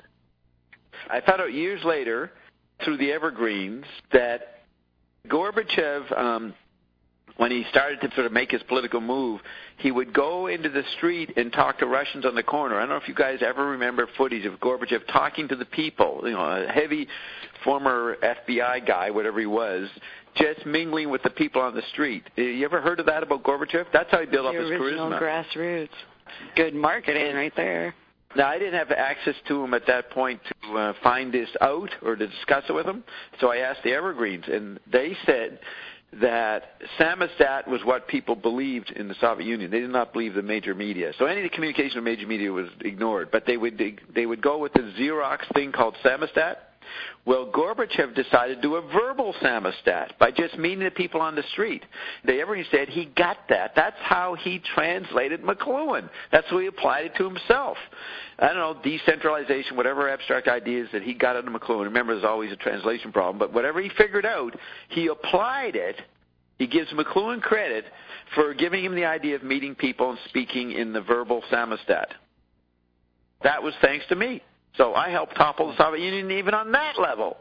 I found out years later through the Evergreens that Gorbachev, um, when he started to sort of make his political move, he would go into the street and talk to Russians on the corner. I don't know if you guys ever remember footage of Gorbachev talking to the people, you know, a heavy former F B I guy, whatever he was, just mingling with the people on the street. You ever heard of that about Gorbachev? That's how he built up his charisma. The original grassroots. Good marketing right there. Now, I didn't have access to him at that point to uh, find this out or to discuss it with him, so I asked the Evergreens, and they said that Samizdat was what people believed in the Soviet Union. They did not believe the major media. So any communication with major media was ignored, but they would they would go with the Xerox thing called Samizdat. Well, Gorbachev decided to do a verbal Samizdat by just meeting the people on the street. They Evergreen said he got that. That's how he translated McLuhan. That's how he applied it to himself. I don't know, decentralization, whatever abstract ideas that he got out of McLuhan. Remember, there's always a translation problem. But whatever he figured out, he applied it. He gives McLuhan credit for giving him the idea of meeting people and speaking in the verbal Samizdat. That was thanks to me. So I helped topple the Soviet Union even on that level.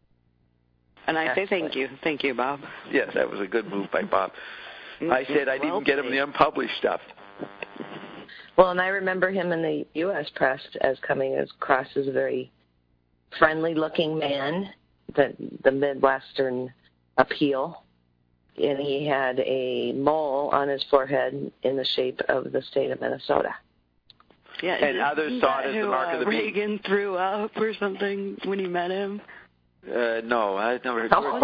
And I say thank you. Thank you, Bob. Yes, that was a good move by Bob. I said I'd well even get him the unpublished stuff. Well, and I remember him in the U S press as coming across as a very friendly-looking man, the, the Midwestern appeal. And he had a mole on his forehead in the shape of the state of Minnesota. Yeah, and others saw it as the mark uh, of the beast. Reagan threw up or something when he met him. Uh, no, I never heard. Oh,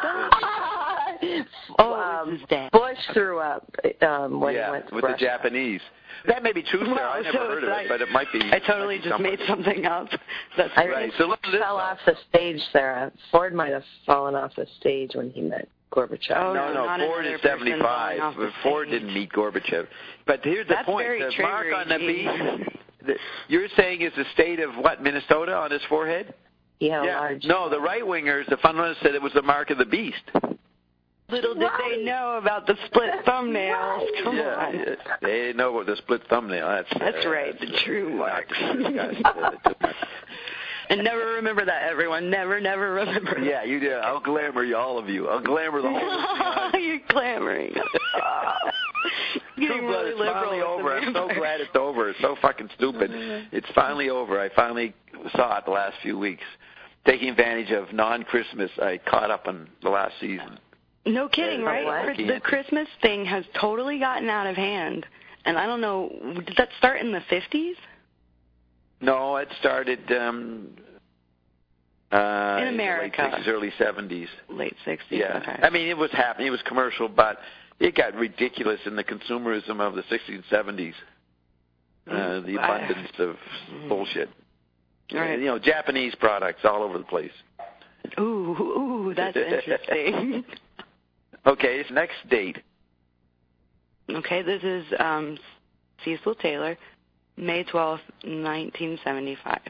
oh um, his dad. Bush threw up um, when yeah, he went to with Russia. the Japanese. That may be true, Sarah. Well, I never so heard of I, it, but it might be. I totally be just somewhere. made something up. That's I right. think So look at he this fell now. off the stage, Sarah. Ford might have fallen off the stage when he met Gorbachev. Oh, no, no, no, not Ford another is person seventy-five. falling off the Ford stage. didn't meet Gorbachev. But here's the That's point. very The mark on the triggering. beast, the, you're saying is the state of what, Minnesota on his forehead? He had Yeah. a large... No, the right-wingers, the fundamentalists said it was the mark of the beast. Little did Right. they know about the split thumbnails. Right. Come Yeah, on. yeah. They didn't know about the split thumbnail. That's, That's uh, right, the true marks. Gosh, And never remember that, everyone. Never, never remember that. yeah, you do. I'll glamour you, all of you. I'll glamour the whole thing. You're clamoring. Getting True blood, really it's liberal finally with over. the I'm so vampire. glad it's over. It's so fucking stupid. It's finally over. I finally saw it the last few weeks. Taking advantage of non-Christmas, I caught up on the last season. No kidding, Uh, right? what? For- The Christmas thing has totally gotten out of hand. And I don't know, did that start in the fifties? No, it started um, uh, In America. the late sixties, early seventies. Late sixties, Yeah. okay. I mean, it was happening. It was commercial, but it got ridiculous in the consumerism of the sixties and seventies. Uh, the I- abundance of bullshit. Right. You know, Japanese products all over the place. Ooh, ooh, that's interesting. Okay, it's next date. Okay, this is um, Cecil Taylor, May twelfth, nineteen seventy-five.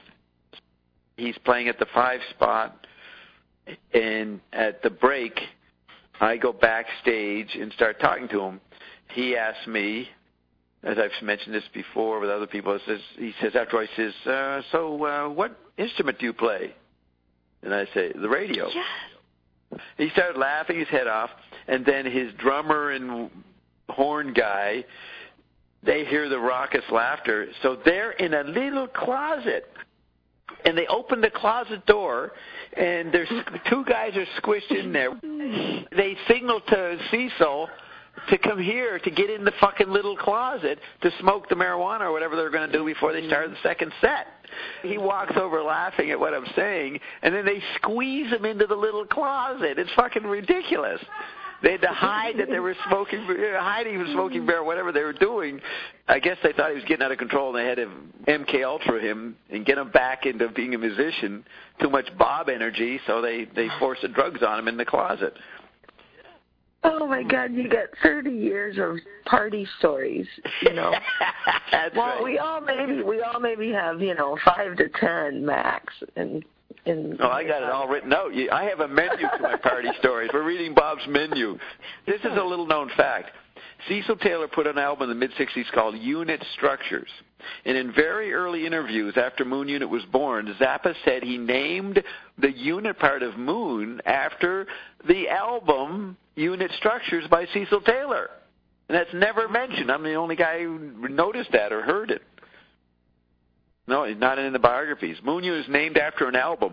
He's playing at the five spot, and at the break, I go backstage and start talking to him. He asks me, as I've mentioned this before with other people, he says, he says after I says, uh, so uh, what instrument do you play? And I say, the radio. Yes. He started laughing his head off, and then his drummer and horn guy, they hear the raucous laughter, so they're in a little closet. And they open the closet door, and there's two guys are squished in there. They signal to Cecil to come here to get in the fucking little closet to smoke the marijuana or whatever they're going to do before they start the second set. He walks over laughing at what I'm saying, and then they squeeze him into the little closet. It's fucking ridiculous. They had to hide that they were smoking, hiding from smoking bear, whatever they were doing. I guess they thought he was getting out of control, and they had to M K Ultra him and get him back into being a musician. Too much Bob energy, so they, they forced the drugs on him in the closet. Oh my God! You got thirty years of party stories, you know. That's well, right. we all maybe we all maybe have you know five to ten max, and and. Oh, I got it all written out. I have a menu to my party stories. We're reading Bob's menu. This is a little known fact. Cecil Taylor put an album in the mid sixties called Unit Structures. And in very early interviews after Moon Unit was born, Zappa said he named the unit part of Moon after the album Unit Structures by Cecil Taylor. And that's never mentioned. I'm the only guy who noticed that or heard it. No, it's not in the biographies. Moon Unit is named after an album.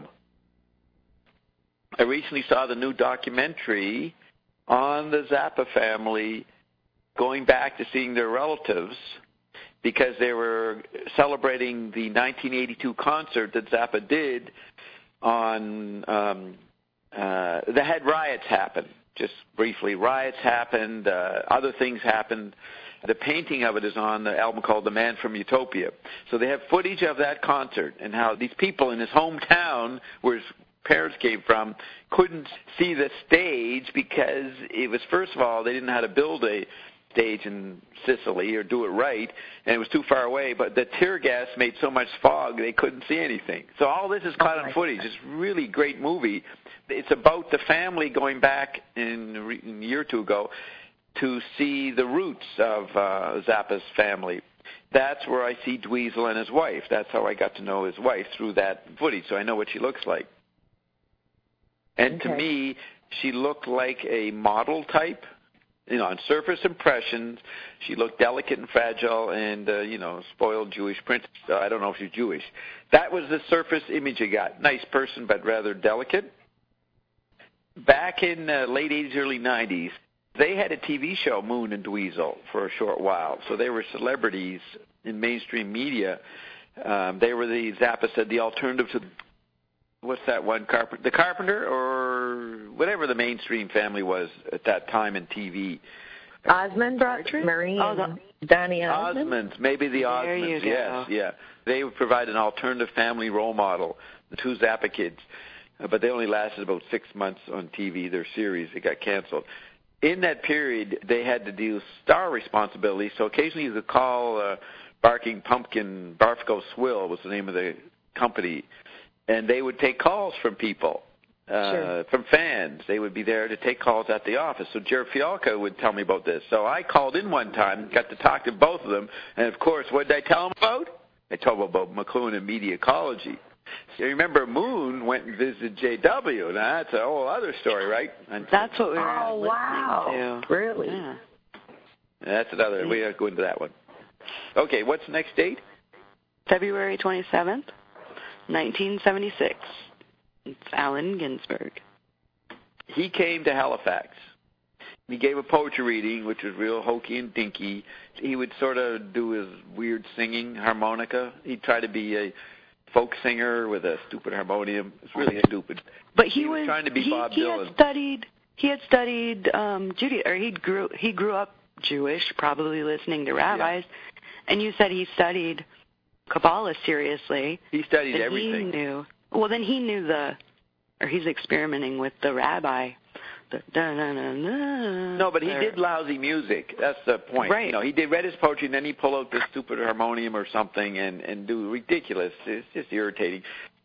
I recently saw the new documentary on the Zappa family going back to seeing their relatives because they were celebrating the nineteen eighty-two concert that Zappa did on, um, uh, they had riots happen, just briefly. Riots happened, uh, other things happened. The painting of it is on the album called The Man from Utopia. So they have footage of that concert and how these people in his hometown, where his parents came from, couldn't see the stage because it was, first of all, they didn't know how to build a stage in Sicily or do it right, and it was too far away, but the tear gas made so much fog they couldn't see anything. So all this is caught on footage. It's a really great movie. It's about the family going back in, in a year or two ago to see the roots of uh, Zappa's family. That's where I see Dweezil and his wife. That's how I got to know his wife, through that footage, so I know what she looks like. And okay. to me, she looked like a model type. You know, on surface impressions, she looked delicate and fragile and, uh, you know, spoiled Jewish princess. Uh, I don't know if she's Jewish. That was the surface image you got. Nice person, but rather delicate. Back in uh, late eighties, early nineties, they had a T V show, Moon and Dweezil, for a short while. So they were celebrities in mainstream media. Um, they were the, Zappa said, the alternative to, what's that one, Carpenter, the Carpenter, or whatever the mainstream family was at that time in T V. Osmond brought Marie oh, and Donny Osmond? Osmonds, maybe the Osmonds, yes, yeah. They would provide an alternative family role model, the two Zappa kids. Uh, but they only lasted about six months on T V, their series. It got canceled. In that period, they had to do star responsibilities, so occasionally you could call uh, Barking Pumpkin, Barfico Swill was the name of the company, and they would take calls from people, uh, sure. from fans. They would be there to take calls at the office. So Jared Fialka would tell me about this. So I called in one time, got to talk to both of them, and of course, what did I tell them about? I told them about McLuhan and media ecology. So you remember Moon went and visited J W. Now, that's a whole other story, right? And that's what we were Oh, wow. to. Really? Yeah. That's another, we don't go into that one. Okay, what's the next date? February twenty-seventh, nineteen seventy-six. It's Allen Ginsberg. He came to Halifax. He gave a poetry reading, which was real hokey and dinky. He would sort of do his weird singing, harmonica. He'd try to be a folk singer with a stupid harmonium. It's really stupid. But he, he was, was trying to be he, Bob he Dylan. Had studied, he had studied um, Judaism, or he grew he grew up Jewish, probably listening to rabbis. Yeah. And you said he studied Kabbalah seriously. He studied then everything. He knew. Well, then he knew the, or he's experimenting with the rabbi. The, da, da, da, da, no, but he or, did lousy music. That's the point. Right. You know, he did read his poetry, and then he pull out this stupid harmonium or something and, and do ridiculous. It's just irritating.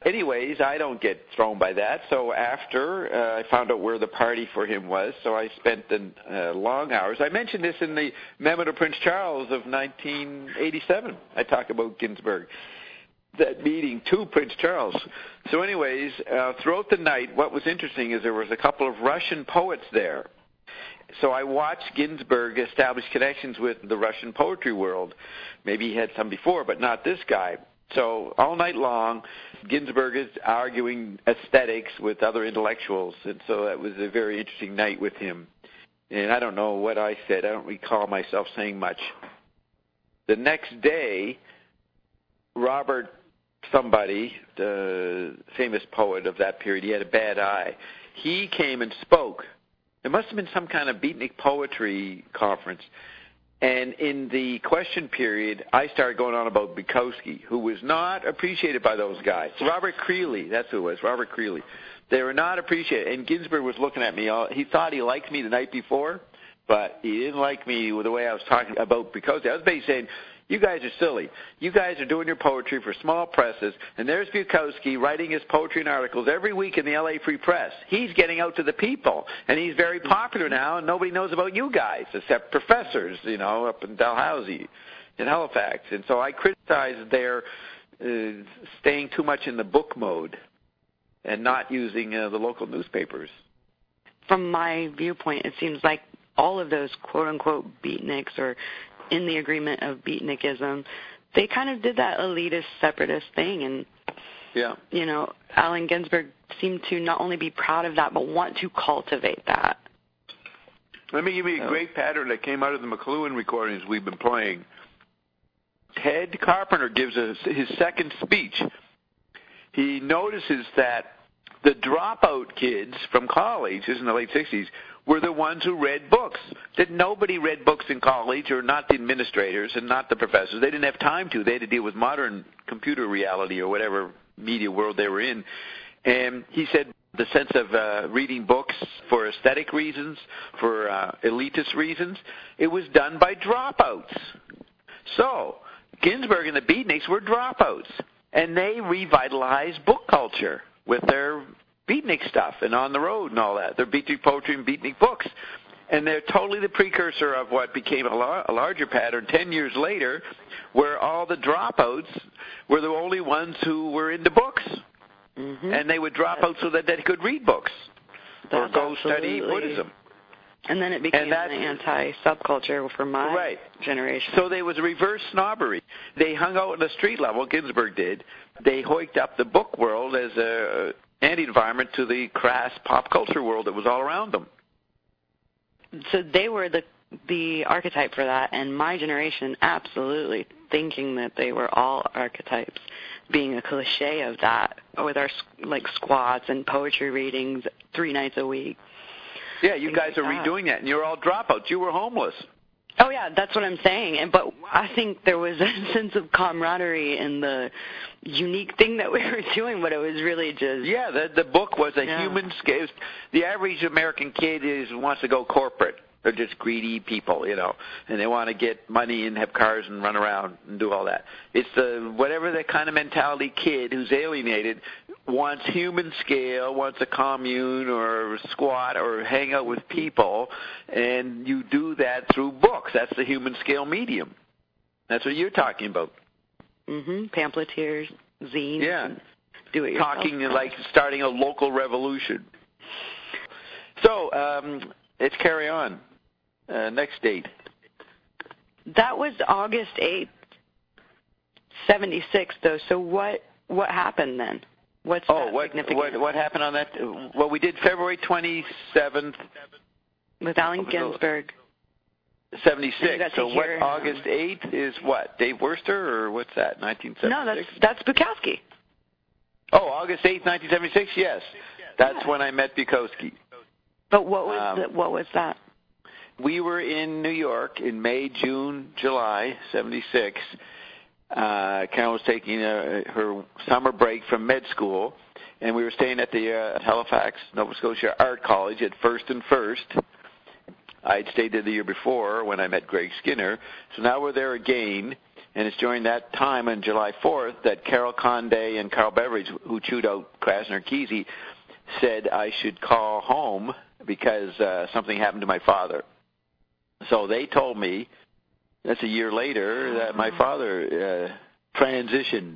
Anyways, I don't get thrown by that. So after uh, I found out where the party for him was, so I spent the uh, long hours. I mentioned this in the Memo to Prince Charles of nineteen eighty-seven. I talk about Ginsburg, that meeting to Prince Charles. So anyways, uh, throughout the night, what was interesting is there was a couple of Russian poets there. So I watched Ginsburg establish connections with the Russian poetry world. Maybe he had some before, but not this guy. So all night long, Ginsburg is arguing aesthetics with other intellectuals, and so that was a very interesting night with him. And I don't know what I said. I don't recall myself saying much. The next day, Robert somebody, the famous poet of that period, he had a bad eye. He came and spoke. There must have been some kind of beatnik poetry conference. And in the question period, I started going on about Bukowski, who was not appreciated by those guys. Robert Creeley, that's who it was, Robert Creeley. They were not appreciated. And Ginsburg was looking at me. All, he thought he liked me the night before, but he didn't like me with the way I was talking about Bukowski. I was basically saying, you guys are silly. You guys are doing your poetry for small presses, and there's Bukowski writing his poetry and articles every week in the L A Free Press. He's getting out to the people, and he's very popular now, and nobody knows about you guys except professors, you know, up in Dalhousie, in Halifax. And so I criticized their uh, staying too much in the book mode and not using uh, the local newspapers. From my viewpoint, it seems like all of those quote-unquote beatniks or in the agreement of beatnikism, they kind of did that elitist, separatist thing. And, yeah. you know, Allen Ginsberg seemed to not only be proud of that, but want to cultivate that. Let me give you a so. great pattern that came out of the McLuhan recordings we've been playing. Ted Carpenter gives us his second speech. He notices that the dropout kids from college, this is in the late sixties, were the ones who read books. That nobody read books in college, or not the administrators and not the professors. They didn't have time to. They had to deal with modern computer reality or whatever media world they were in. And he said the sense of uh, reading books for aesthetic reasons, for uh, elitist reasons, it was done by dropouts. So Ginsberg and the Beatniks were dropouts, and they revitalized book culture with their beatnik stuff and On the Road and all that. Their beatnik poetry and beatnik books. And they're totally the precursor of what became a, lar- a larger pattern ten years later, where all the dropouts were the only ones who were into books. Mm-hmm. And they would drop out so that they could read books or go absolutely. study Buddhism. And then it became an anti-subculture for my right. generation. So there was a reverse snobbery. They hung out on the street level, Ginsberg did. They hoiked up the book world as a anti-environment to the crass pop culture world that was all around them. So they were the the archetype for that, and my generation absolutely thinking that they were all archetypes, being a cliche of that, with our like squats and poetry readings three nights a week. Yeah, you guys like are that. redoing that, and you're all dropouts. You were homeless. Oh, yeah, that's what I'm saying. And But I think there was a sense of camaraderie in the unique thing that we were doing, but it was really just... Yeah, the, the book was a yeah. human scale. The average American kid is wants to go corporate. They're just greedy people, you know, and they want to get money and have cars and run around and do all that. It's the whatever the kind of mentality kid who's alienated wants human scale, wants a commune or a squat or hang out with people, and you do that through books. That's the human scale medium. That's what you're talking about. Mm-hmm. Pamphleteers, zines. Yeah. Do it yourself. Talking like starting a local revolution. So um, let's carry on. Uh, next date. That was August eighth, seventy-six, though. So what what happened then? What's oh, that what, significant? what what happened on that? Well, we did February twenty-seventh. With Allen Ginsberg. seventy-six. So what, hear, August eighth is what? Dave Worcester, or what's that, nineteen seventy-six? No, that's, that's Bukowski. Oh, August eighth, nineteen seventy-six, yes. That's yeah. when I met Bukowski. But what was um, the, what was that? We were in New York in May, June, July, seventy-six. Uh, Karen was taking a, her summer break from med school, and we were staying at the uh, Halifax, Nova Scotia Art College at First and First. I'd stayed there the year before when I met Greg Skinner. So now we're there again. And it's during that time on July fourth that Carol Conde and Carl Beveridge, who chewed out Krasner Kesey, said I should call home because uh, something happened to my father. So they told me, that's a year later, that my father uh, transitioned.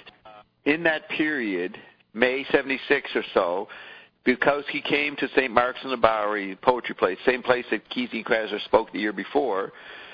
In that period, May seventy-six or so, Bukowski came to Saint Mark's in the Bowery poetry place, same place that Kesey and Krasner spoke the year before,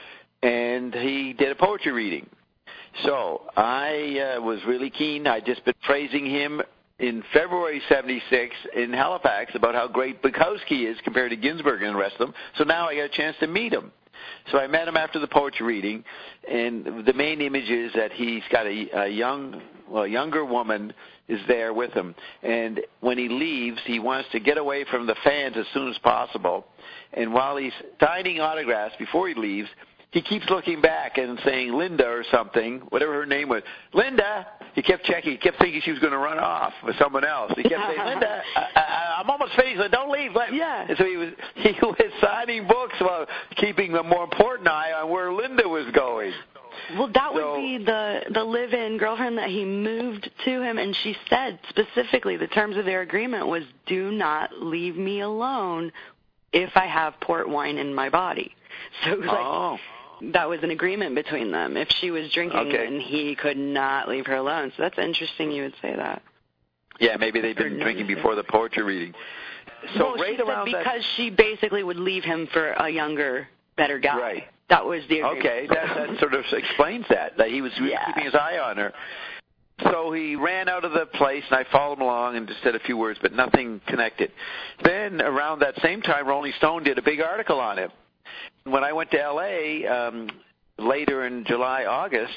and he did a poetry reading. So I uh, was really keen. I'd just been praising him in February seventy-six in Halifax about how great Bukowski is compared to Ginsberg and the rest of them. So now I got a chance to meet him. So I met him after the poetry reading, and the main image is that he's got a, a young, well, a younger woman is there with him. And when he leaves, he wants to get away from the fans as soon as possible. And while he's signing autographs before he leaves, he keeps looking back and saying Linda or something, whatever her name was. Linda! He kept checking. He kept thinking she was going to run off with someone else. He kept saying, Linda, I, I, I'm almost finished. Don't leave. Let, yeah. And so he was, he was signing books while keeping a more important eye on where Linda was going. Well, that so, would be the, the live-in girlfriend that he moved to him, and she said specifically the terms of their agreement was, do not leave me alone if I have port wine in my body. So it was like... Oh. That was an agreement between them. If she was drinking, okay. then he could not leave her alone. So that's interesting you would say that. Yeah, maybe they've been drinking before the poetry reading. So well, right she around said because that... she basically would leave him for a younger, better guy. Right. That was the agreement. Okay, that, that sort of explains that, that he was really yeah. keeping his eye on her. So he ran out of the place, and I followed him along and just said a few words, but nothing connected. Then around that same time, Rolling Stone did a big article on him. When I went to L A um, later in July, August,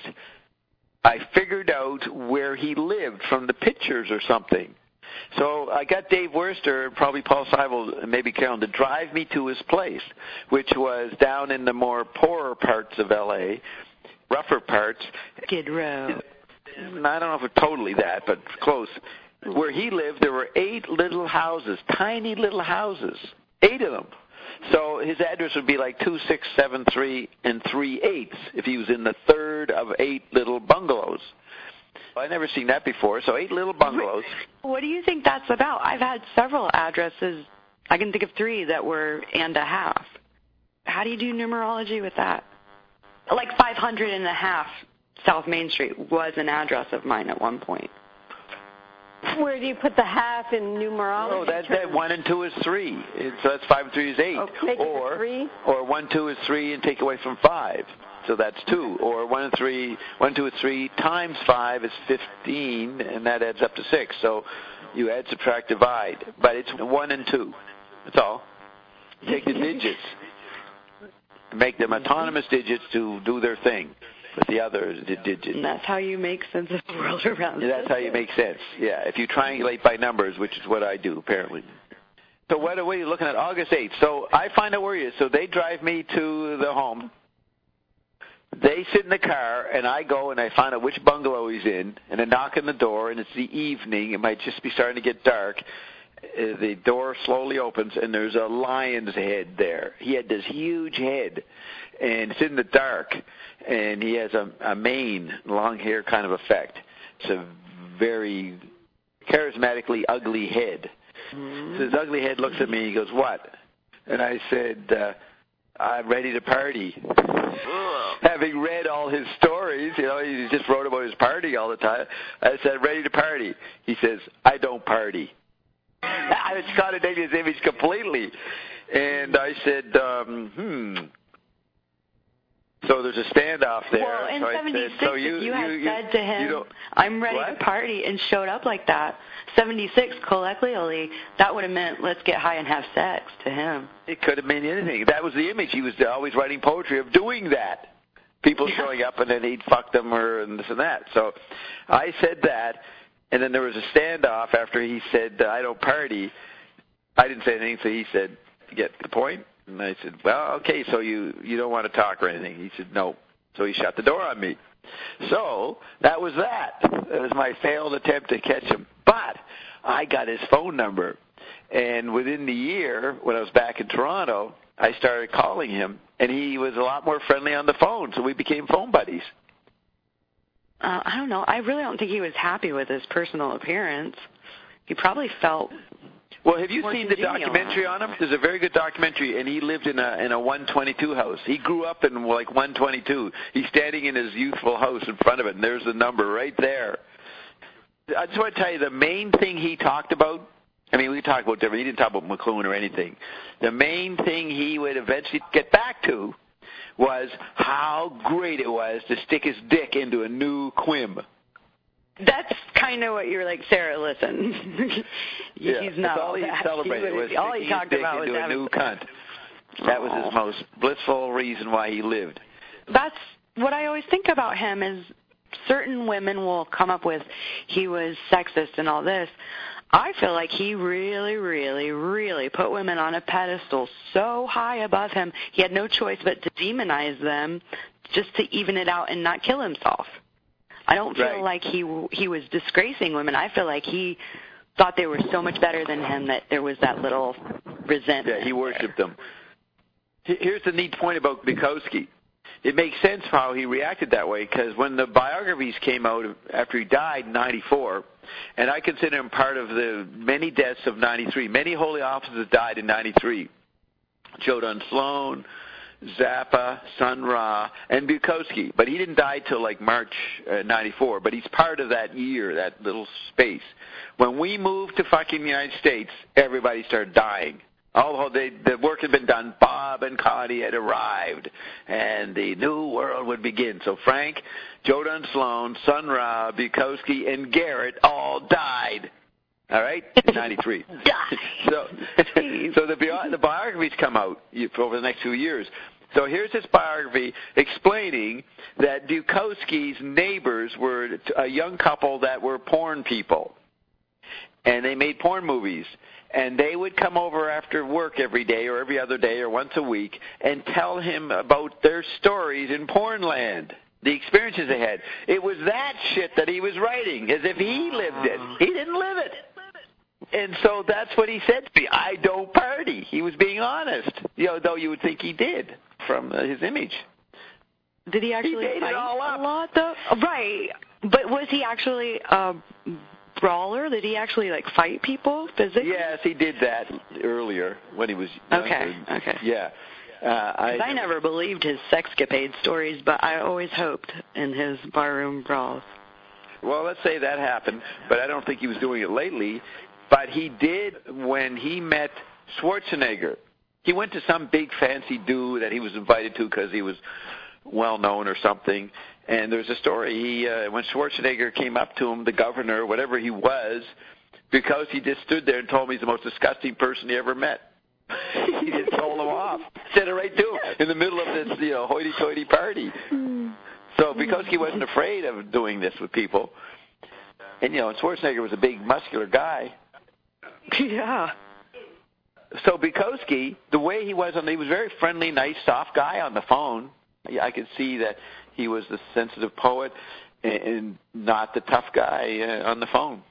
I figured out where he lived from the pictures or something. So I got Dave Worster, probably Paul Seibel, and maybe Carolyn, to drive me to his place, which was down in the more poorer parts of L A, rougher parts. Skid Row. I don't know if it's totally that, but close. Where he lived, there were eight little houses, tiny little houses, eight of them. So his address would be like two six seven three and three eighths if he was in the third of eight little bungalows. I'd never seen that before, so eight little bungalows. What do you think that's about? I've had several addresses. I can think of three that were and a half. How do you do numerology with that? Like five hundred and a half South Main Street was an address of mine at one point. Where do you put the half in numerology? Oh, that, that one and two is three. It, so that's five and three is eight. Oh, take or three? or one two is three and take away from five. So that's two. Or one and three, one two is three times five is fifteen, and that adds up to six. So you add, subtract, divide. But it's one and two. That's all. Take the digits, make them autonomous digits to do their thing with the other digits. And that's how you make sense of the world around you. Yeah, that's how you make sense. Yeah, if you triangulate by numbers, which is what I do apparently. So what are we looking at? August eighth. So I find out where he is. So they drive me to the home. They sit in the car, and I go and I find out which bungalow he's in, and I knock on the door, and it's the evening. It might just be starting to get dark. Uh, the door slowly opens, and there's a lion's head there. He had this huge head, and it's in the dark, and he has a, a mane, long hair kind of effect. It's a very charismatically ugly head. Mm-hmm. So his ugly head looks at me, and he goes, "What?" And I said, uh, "I'm ready to party." Having read all his stories, you know, he just wrote about his party all the time. I said, "Ready to party." He says, "I don't party." I was contradicting his image completely. And I said, um, hmm. So there's a standoff there. Well, in so seventy-six, said, so you, if you had you, said to him, you I'm ready what? to party, and showed up like that, seventy-six, colloquially, that would have meant let's get high and have sex to him. It could have meant anything. That was the image. He was always writing poetry of doing that. People showing up, and then he'd fuck them or and this and that. So I said that. And then there was a standoff after he said, I don't party. I didn't say anything, so he said, you get the point? And I said, well, okay, so you, you don't want to talk or anything. He said, no. So he shut the door on me. So that was that. That was my failed attempt to catch him. But I got his phone number. And within the year, when I was back in Toronto, I started calling him. And he was a lot more friendly on the phone, so we became phone buddies. uh, I don't know. I really don't think he was happy with his personal appearance. He probably felt. Well, have you more seen the congenial. documentary on him? There's a very good documentary, and he lived in a in a one twenty-two house. He grew up in like one twenty-two. He's standing in his youthful house in front of it, and there's the number right there. I just want to tell you the main thing he talked about. I mean, we talked about different. He didn't talk about McLuhan or anything. The main thing he would eventually get back to was how great it was to stick his dick into a new Quim. That's kind of what you're like, Sarah, listen. yeah, He's not that's all he that. celebrated he was all he sticking talked his dick about into was a new having... cunt. That was his most blissful reason why he lived. That's what I always think about him is certain women will come up with he was sexist and all this. I feel like he really, really, really put women on a pedestal so high above him, he had no choice but to demonize them just to even it out and not kill himself. I don't feel right. like he he was disgracing women. I feel like he thought they were so much better than him that there was that little resentment. Yeah, he worshipped them. Here's the neat point about Bukowski. It makes sense how he reacted that way, because when the biographies came out after he died in ninety-four, and I consider him part of the many deaths of ninety-three, many holy officers died in ninety-three. Joe Dunn Sloan, Zappa, Sun Ra, and Bukowski. But he didn't die till like March uh, ninety-four, but he's part of that year, that little space. When we moved to fucking United States, everybody started dying. Although they, the work had been done, Bob and Connie had arrived, and the new world would begin. So Frank, Joe Dunn Sloan, Sun Ra, Bukowski, and Garrett all died. All right, in ninety-three. so, so the, bi- the biographies come out over the next few years. So here's his biography explaining that Bukowski's neighbors were a young couple that were porn people, and they made porn movies. And they would come over after work every day or every other day or once a week and tell him about their stories in Pornland, the experiences they had. It was that shit that he was writing, as if he lived it. He didn't live it. And so that's what he said to me. I don't party. He was being honest, you know, though you would think he did from uh, his image. Did he actually he made fight it all up. a lot, though? Right. But was he actually a brawler? Did he actually, like, fight people physically? Yes, he did that earlier when he was younger. Okay, okay. Yeah. Uh, I, I never believed his sexcapade stories, but I always hoped in his barroom brawls. Well, let's say that happened, but I don't think he was doing it lately. But he did when he met Schwarzenegger. He went to some big fancy do that he was invited to because he was well-known or something. And there's a story. He uh, when Schwarzenegger came up to him, the governor, whatever he was, because he just stood there and told me he's the most disgusting person he ever met. He just told him off. Said it right to him in the middle of this, you know, hoity-toity party. So because he wasn't afraid of doing this with people, and, you know, and Schwarzenegger was a big, muscular guy. Yeah. So Bukowski, the way he was, on, he was a very friendly, nice, soft guy on the phone. I could see that he was the sensitive poet and not the tough guy uh, on the phone.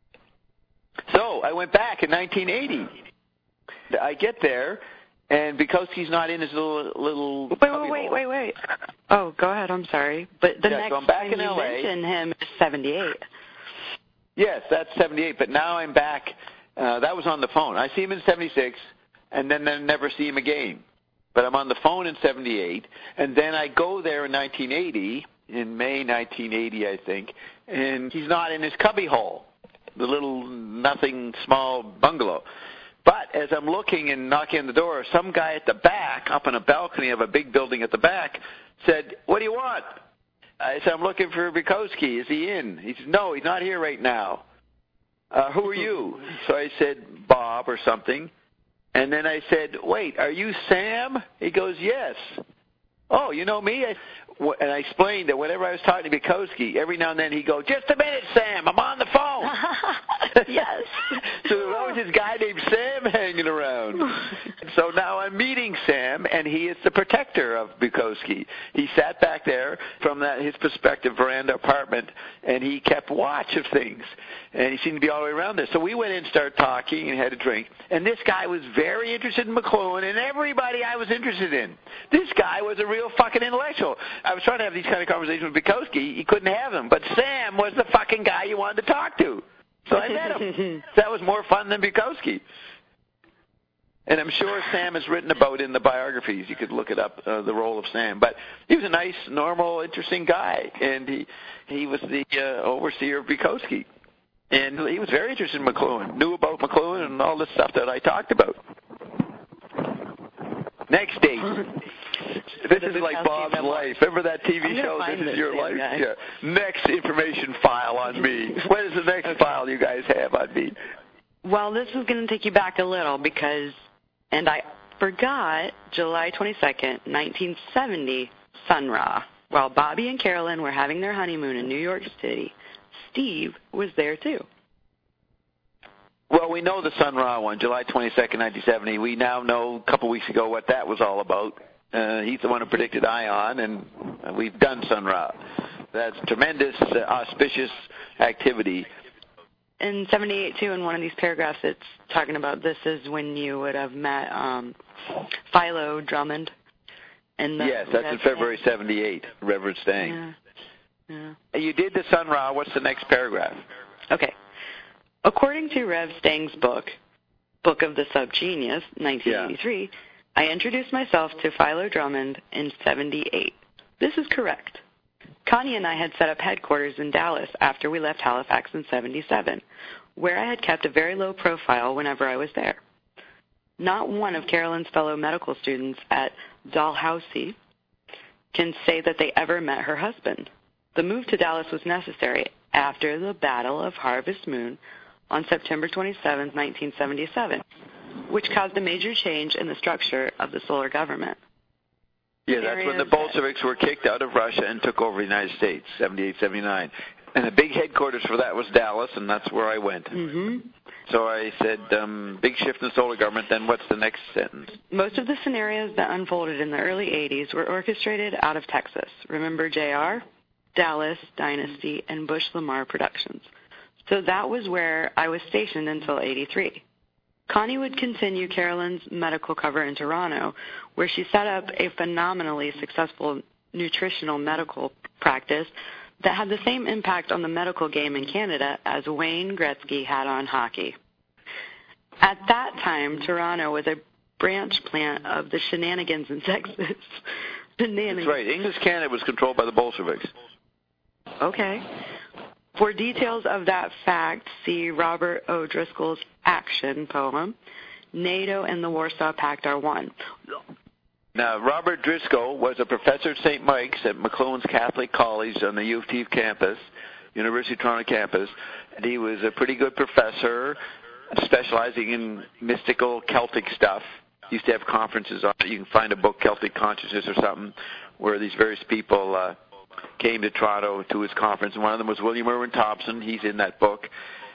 So I went back in nineteen eighty. I get there, and Bukowski's not in his little little. Wait, wait, wait, wait, wait. Oh, go ahead. I'm sorry, but the yeah, next so I'm back time in you L A. mention him is seventy-eight. Yes, that's seventy-eight. But now I'm back. Uh, that was on the phone. I see him in seventy-six, and then I never see him again. But I'm on the phone in seventy-eight, and then I go there in nineteen eighty, in May nineteen eighty, I think, and he's not in his cubbyhole, the little nothing small bungalow. But as I'm looking and knocking on the door, some guy at the back, up on a balcony of a big building at the back, said, "What do you want?" I said, "I'm looking for Bukowski. Is he in?" He said, "No, he's not here right now." Uh, who are you? So I said, "Bob," or something. And then I said, "Wait, are you Sam?" He goes, "Yes." "Oh, you know me?" I, and I explained that whenever I was talking to Bukowski, every now and then he'd go, "Just a minute, Sam, I'm on the phone." Yes. So there was always this guy named Sam hanging around. so now I'm meeting Sam, and he is the protector of Bukowski. He sat back there from that his perspective veranda apartment, and he kept watch of things. And he seemed to be all the way around there. So we went in and started talking and had a drink. And this guy was very interested in McLuhan and everybody I was interested in. This guy was a real fucking intellectual. I was trying to have these kind of conversations with Bukowski. He couldn't have them. But Sam was the fucking guy you wanted to talk to. So I met him. That was more fun than Bukowski. And I'm sure Sam is written about in the biographies. You could look it up, uh, the role of Sam. But he was a nice, normal, interesting guy. And he, he was the uh, overseer of Bukowski. And he was very interested in McLuhan, knew about McLuhan and all the stuff that I talked about. Next date. This is like Bob's life. Remember that T V show, This Is Your Life? Guy. Yeah. Next information file on me. What is the next okay. file you guys have on me? Well, this is going to take you back a little because, and I forgot, July twenty-second, nineteen seventy, Sun Ra. While Bobby and Carolyn were having their honeymoon in New York City, Steve was there too. Well, we know the Sun Ra one, July twenty-second, nineteen seventy. We now know a couple weeks ago what that was all about. Uh, he's the one who predicted Ion, and we've done Sun Ra. That's tremendous, uh, auspicious activity. In seventy-eight, too, in one of these paragraphs, it's talking about this is when you would have met um, Philo Drummond. And the, yes, that's in February seventy-eight, Reverend Stang. Yeah. Yeah. You did the Sun Ra. What's the next paragraph? Okay. According to Rev Stang's book, Book of the Subgenius, nineteen eighty-three, yeah. I introduced myself to Philo Drummond in seventy-eight. This is correct. Connie and I had set up headquarters in Dallas after we left Halifax in seventy-seven, where I had kept a very low profile whenever I was there. Not one of Carolyn's fellow medical students at Dalhousie can say that they ever met her husband. The move to Dallas was necessary after the Battle of Harvest Moon on September twenty-seventh, nineteen seventy-seven, which caused a major change in the structure of the solar government. Yeah, that's when the Bolsheviks were kicked out of Russia and took over the United States, seventy-eight, seventy-nine. And the big headquarters for that was Dallas, and that's where I went. Mm-hmm. So I said, um, big shift in the solar government, then what's the next sentence? Most of the scenarios that unfolded in the early eighties were orchestrated out of Texas. Remember J R? Dallas, Dynasty, and Bush Lamar Productions. So that was where I was stationed until eighty-three. Connie would continue Carolyn's medical cover in Toronto, where she set up a phenomenally successful nutritional medical practice that had the same impact on the medical game in Canada as Wayne Gretzky had on hockey. At that time, Toronto was a branch plant of the shenanigans in Texas. Shenanigans. That's right. English Canada was controlled by the Bolsheviks. Okay. For details of that fact, see Robert O'Driscoll's Action poem, NATO and the Warsaw Pact Are One. Now, Robert Driscoll was a professor at Saint Mike's at McLuhan's Catholic College on the U of T campus, University of Toronto campus. And he was a pretty good professor, specializing in mystical Celtic stuff. He used to have conferences on it. You can find a book, Celtic Consciousness or something, where these various people uh, came to Toronto to his conference, and one of them was William Irwin Thompson. He's in that book.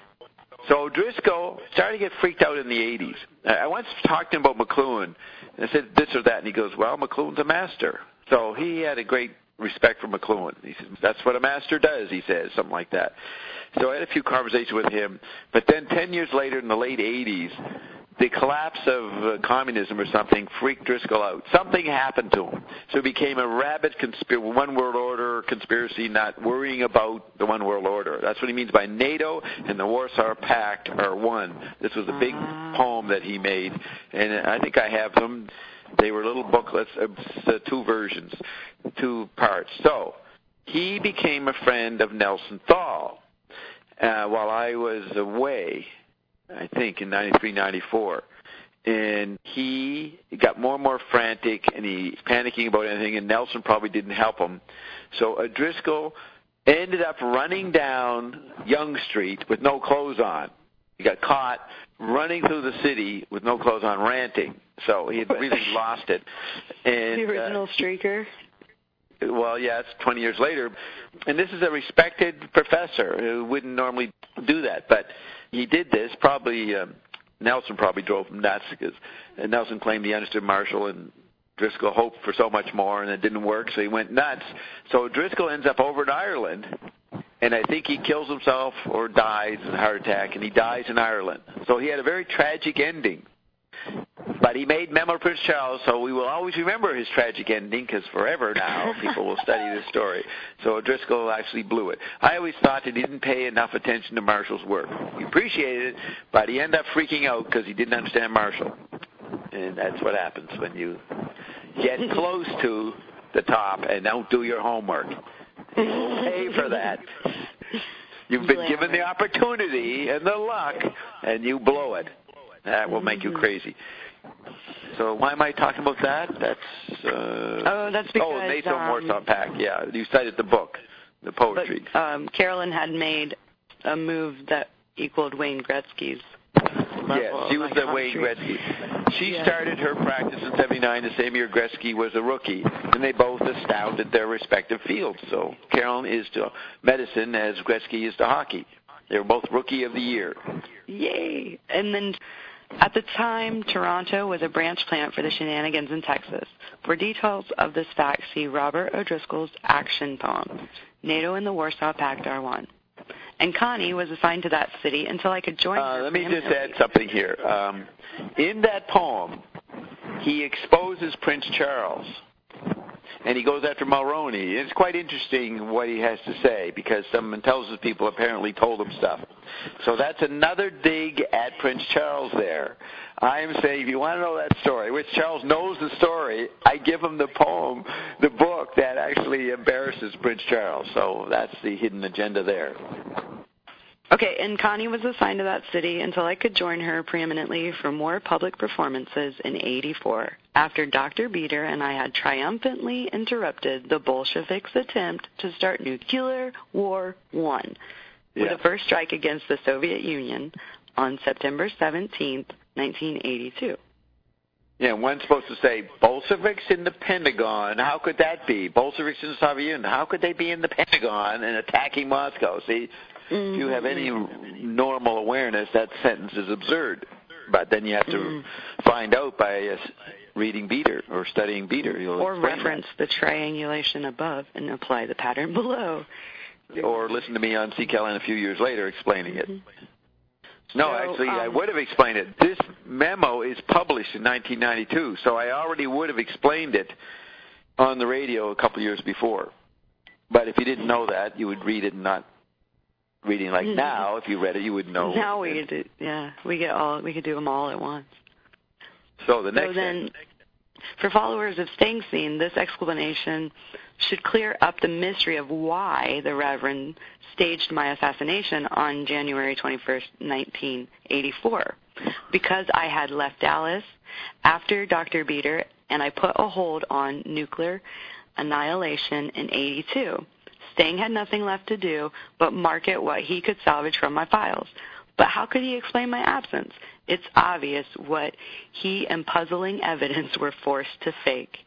So Driscoll started to get freaked out in the eighties. I once talked to him about McLuhan, and I said this or that, and he goes, well, McLuhan's a master. So he had a great respect for McLuhan. He said, that's what a master does, he says, something like that. So I had a few conversations with him. But then ten years later, in the late eighties, the collapse of uh, communism or something freaked Driscoll out. Something happened to him. So he became a rabid conspir- one world order conspiracy, not worrying about the one world order. That's what he means by NATO and the Warsaw Pact are one. This was a big poem that he made, and I think I have them. They were little booklets, uh, two versions, two parts. So he became a friend of Nelson Thal uh, while I was away, I think in ninety-three, ninety-four. And he got more and more frantic, and he's panicking about anything, and Nelson probably didn't help him. So uh, Driscoll ended up running down Yonge Street with no clothes on. He got caught running through the city with no clothes on, ranting. So he had really lost it. And, the original uh, streaker. Well, yeah, it's twenty years later. And this is a respected professor who wouldn't normally do that. But he did this probably um, Nelson probably drove him nuts because Nelson claimed he understood Marshall, and Driscoll hoped for so much more, and it didn't work, so he went nuts. So Driscoll ends up over in Ireland, and I think he kills himself or dies in a heart attack, and he dies in Ireland. So he had a very tragic ending. But he made Memo to Prince Charles, so we will always remember his tragic ending, because forever now people will study this story. So Driscoll actually blew it. I always thought that he didn't pay enough attention to Marshall's work. He appreciated it, but he ended up freaking out because he didn't understand Marshall. And that's what happens when you get close to the top and don't do your homework. You will pay for that. You've been given the opportunity and the luck, and you blow it. That will make you crazy. So why am I talking about that? That's uh, oh, that's because oh, Nato um, Warsaw Pact. Yeah, you cited the book, the poetry. But, um, Carolyn had made a move that equaled Wayne Gretzky's. Yes, she was the Wayne Gretzky. She yeah. started her practice in seventy-nine, the same year Gretzky was a rookie, and they both astounded their respective fields. So Carolyn is to medicine as Gretzky is to hockey. They were both Rookie of the Year. Yay! And then at the time, Toronto was a branch plant for the shenanigans in Texas. For details of this fact, see Robert O'Driscoll's action poem, NATO and the Warsaw Pact are one. And Connie was assigned to that city until I could join uh, her. Let me just add something here. Um, in that poem, he exposes Prince Charles, and he goes after Mulroney. It's quite interesting what he has to say, because some intelligence people apparently told him stuff. So that's another dig at Prince Charles there. I am saying, if you want to know that story, which Charles knows the story, I give him the poem, the book that actually embarrasses Prince Charles. So that's the hidden agenda there. Okay, and Connie was assigned to that city until I could join her preeminently for more public performances in eighty-four, after Doctor Beater and I had triumphantly interrupted the Bolsheviks' attempt to start nuclear war one, with yeah. the first strike against the Soviet Union on September seventeenth, nineteen eighty-two. Yeah, one's supposed to say, Bolsheviks in the Pentagon, how could that be? Bolsheviks in the Soviet Union, how could they be in the Pentagon and attacking Moscow? See? Mm-hmm. If you have any normal awareness, that sentence is absurd. But then you have to mm-hmm. find out by uh, reading Beater or studying Beater. You'll or reference that. the triangulation above and apply the pattern below. Or listen to me on C. Kellen a few years later explaining mm-hmm. it. No, so, actually, um, I would have explained it. This memo is published in nineteen ninety-two, so I already would have explained it on the radio a couple years before. But if you didn't know that, you would read it and not reading like now. If you read it, you would know. Now we could do, yeah, we get all we could do them all at once. So the next. So then, for followers of Staying Seen, this explanation should clear up the mystery of why the Reverend staged my assassination on January twenty-first, nineteen eighty-four. Because I had left Dallas after Doctor Beater, and I put a hold on nuclear annihilation in eighty-two. Stang had nothing left to do but market what he could salvage from my files. But how could he explain my absence? It's obvious what he and puzzling evidence were forced to fake.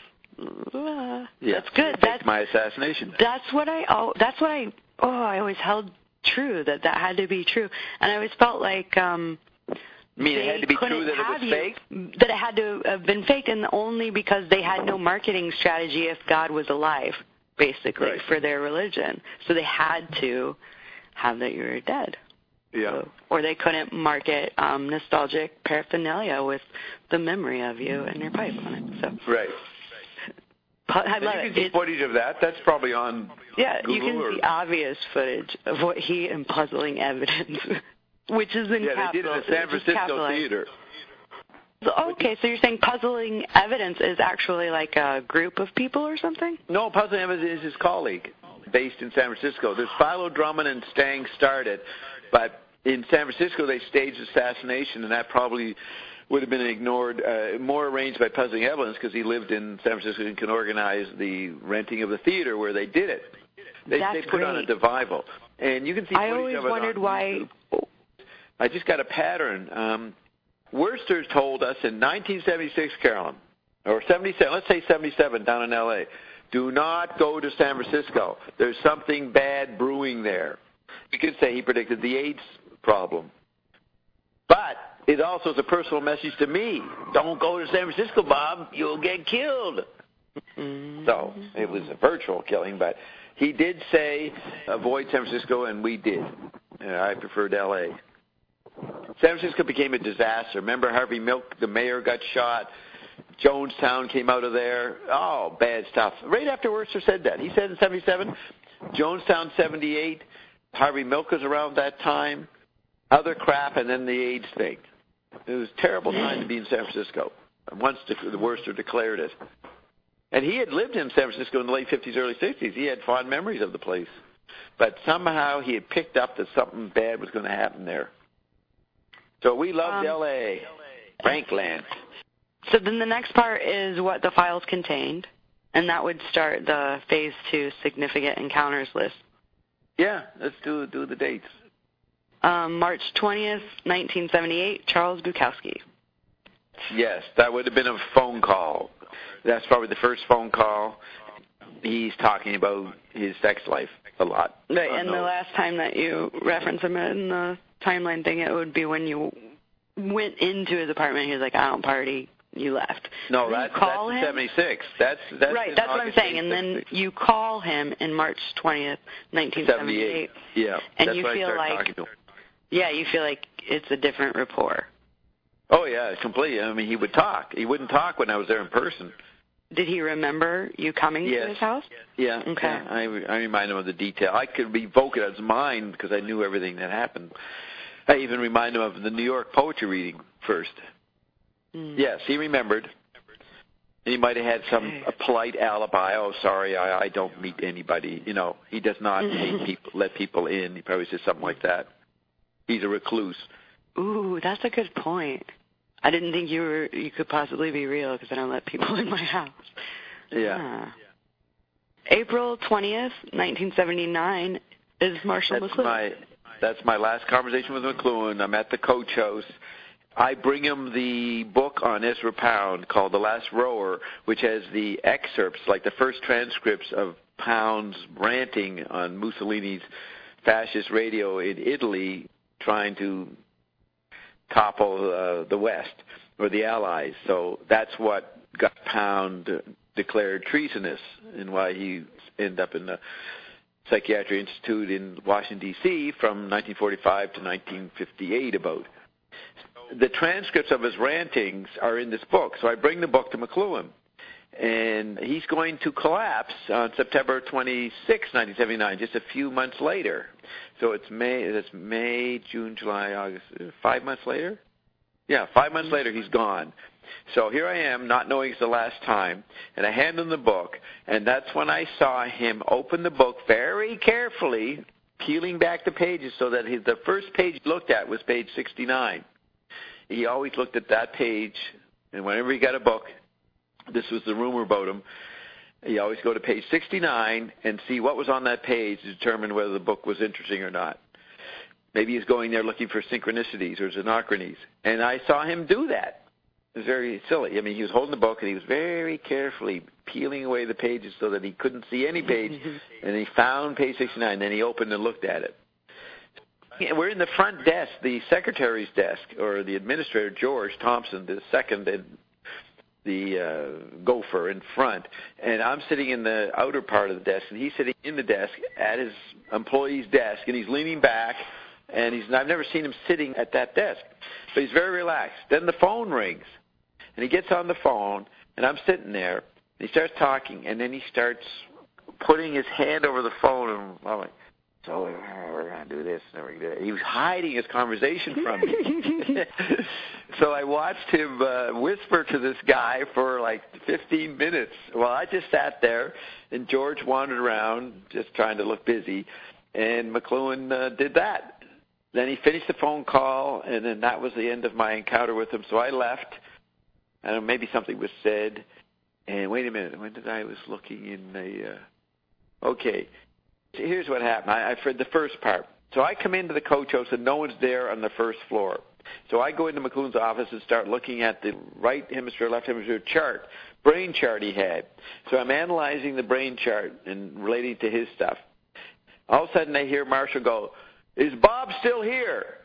Uh, yeah, that's good. That's my assassination. That's what I. Oh, that's what I. Oh, I always held true that that had to be true, and I always felt like. Um, You mean it had to be true that it was you, fake? That it had to have been faked, and only because they had no marketing strategy if God was alive, basically, right. for their religion. So they had to have that you were dead. Yeah. So, or they couldn't market um, nostalgic paraphernalia with the memory of you and your pipe on it. So. Right. But I love you it. can see it's, footage of that. That's probably on Yeah, Google you can or... see obvious footage of what he and puzzling evidence, which is in yeah, capital. they did it at San Francisco Theater. So, okay, so you're saying puzzling evidence is actually like a group of people or something? No, puzzling evidence is his colleague based in San Francisco. There's Philo Drummond and Stang started, but in San Francisco they staged assassination, and that probably would have been ignored, uh, more arranged by puzzling evidence because he lived in San Francisco and can organize the renting of the theater where they did it. They, That's they put great. on a devival. And you can see I footage always of it wondered on why... YouTube. I just got a pattern. Um, Worcester told us in nineteen seventy-six, Carolyn, or seventy-seven, let's say seventy-seven down in L A, do not go to San Francisco. There's something bad brewing there. We could say he predicted the AIDS problem. But it also is a personal message to me. Don't go to San Francisco, Bob. You'll get killed. Mm-hmm. So it was a virtual killing, but he did say avoid San Francisco, and we did. And I preferred L A. San Francisco became a disaster. Remember Harvey Milk, the mayor, got shot. Jonestown came out of there. Oh, bad stuff. Right after Worcester said that. He said in seventy-seven, Jonestown seventy-eight, Harvey Milk was around that time, other crap, and then the AIDS thing. It was a terrible time to be in San Francisco once the Worcester declared it. And he had lived in San Francisco in the late fifties, early sixties. He had fond memories of the place. But somehow he had picked up that something bad was going to happen there. So we loved um, L A, Frankland. So then the next part is what the files contained, and that would start the Phase two Significant Encounters list. Yeah, let's do do the dates. Um, March twentieth, nineteen seventy-eight, Charles Bukowski. Yes, that would have been a phone call. That's probably the first phone call. He's talking about his sex life a lot. Right, and the last time that you reference him in the timeline thing, it would be when you went into his apartment. He was like, I don't party. You left. No, that's, that's seventy-six. That's, that's right. That's what I'm saying. And then you call him in March twentieth, nineteen seventy-eight. Yeah. And that's you feel like, yeah, you feel like it's a different rapport. Oh yeah, completely. I mean, he would talk. He wouldn't talk when I was there in person. Did he remember you coming yes. to his house? Yeah. Okay. Yeah. I, I remind him of the detail. I could evoke it as mine because I knew everything that happened. I even remind him of the New York poetry reading first. Mm. Yes, he remembered. He might have had some a polite alibi. Oh, sorry, I, I don't meet anybody. You know, he does not make people, let people in. He probably says something like that. He's a recluse. Ooh, that's a good point. I didn't think you were you could possibly be real because I don't let people in my house. Yeah. Ah. April twentieth, nineteen seventy-nine is Marshall that's McLuhan. My, that's my last conversation with McLuhan. I'm at the coach house. I bring him the book on Ezra Pound called The Last Rower, which has the excerpts, like the first transcripts of Pound's ranting on Mussolini's fascist radio in Italy, trying to topple uh, the West or the Allies. So that's what got Pound declared treasonous and why he ended up in the Psychiatric Institute in Washington, D C from nineteen forty-five to nineteen fifty-eight about. The transcripts of his rantings are in this book, so I bring the book to McLuhan. And he's going to collapse on September twenty-sixth, nineteen seventy-nine, just a few months later. So it's May, it's May, June, July, August, five months later? Yeah, five months later he's gone. So here I am, not knowing it's the last time, and I hand him the book, and that's when I saw him open the book very carefully, peeling back the pages so that his, the first page he looked at was page sixty-nine. He always looked at that page, and whenever he got a book, this was the rumor about him, he always go to page sixty-nine and see what was on that page to determine whether the book was interesting or not. Maybe he's going there looking for synchronicities or xenochronies. And I saw him do that. It was very silly. I mean, he was holding the book, and he was very carefully peeling away the pages so that he couldn't see any page, and he found page sixty-nine, and then he opened and looked at it. We're in the front desk, the secretary's desk, or the administrator, George Thompson, the second and the uh, gopher in front, and I'm sitting in the outer part of the desk, and he's sitting in the desk at his employee's desk, and he's leaning back, and he's I've never seen him sitting at that desk, but he's very relaxed. Then the phone rings, and he gets on the phone, and I'm sitting there, and he starts talking, and then he starts putting his hand over the phone, and I'm like, so we're going to do this. And we're going to do that. He was hiding his conversation from me. So I watched him uh, whisper to this guy for like fifteen minutes. Well, I just sat there, and George wandered around just trying to look busy, and McLuhan uh, did that. Then he finished the phone call, and then that was the end of my encounter with him. So I left. I don't know, maybe something was said. And wait a minute. When did I was looking in the uh, – okay. Here's what happened. I, I've read the first part. So I come into the coach house, and no one's there on the first floor. So I go into McLuhan's office and start looking at the right hemisphere, left hemisphere chart, brain chart he had. So I'm analyzing the brain chart and relating to his stuff. All of a sudden I hear Marshall go, "Is Bob still here?"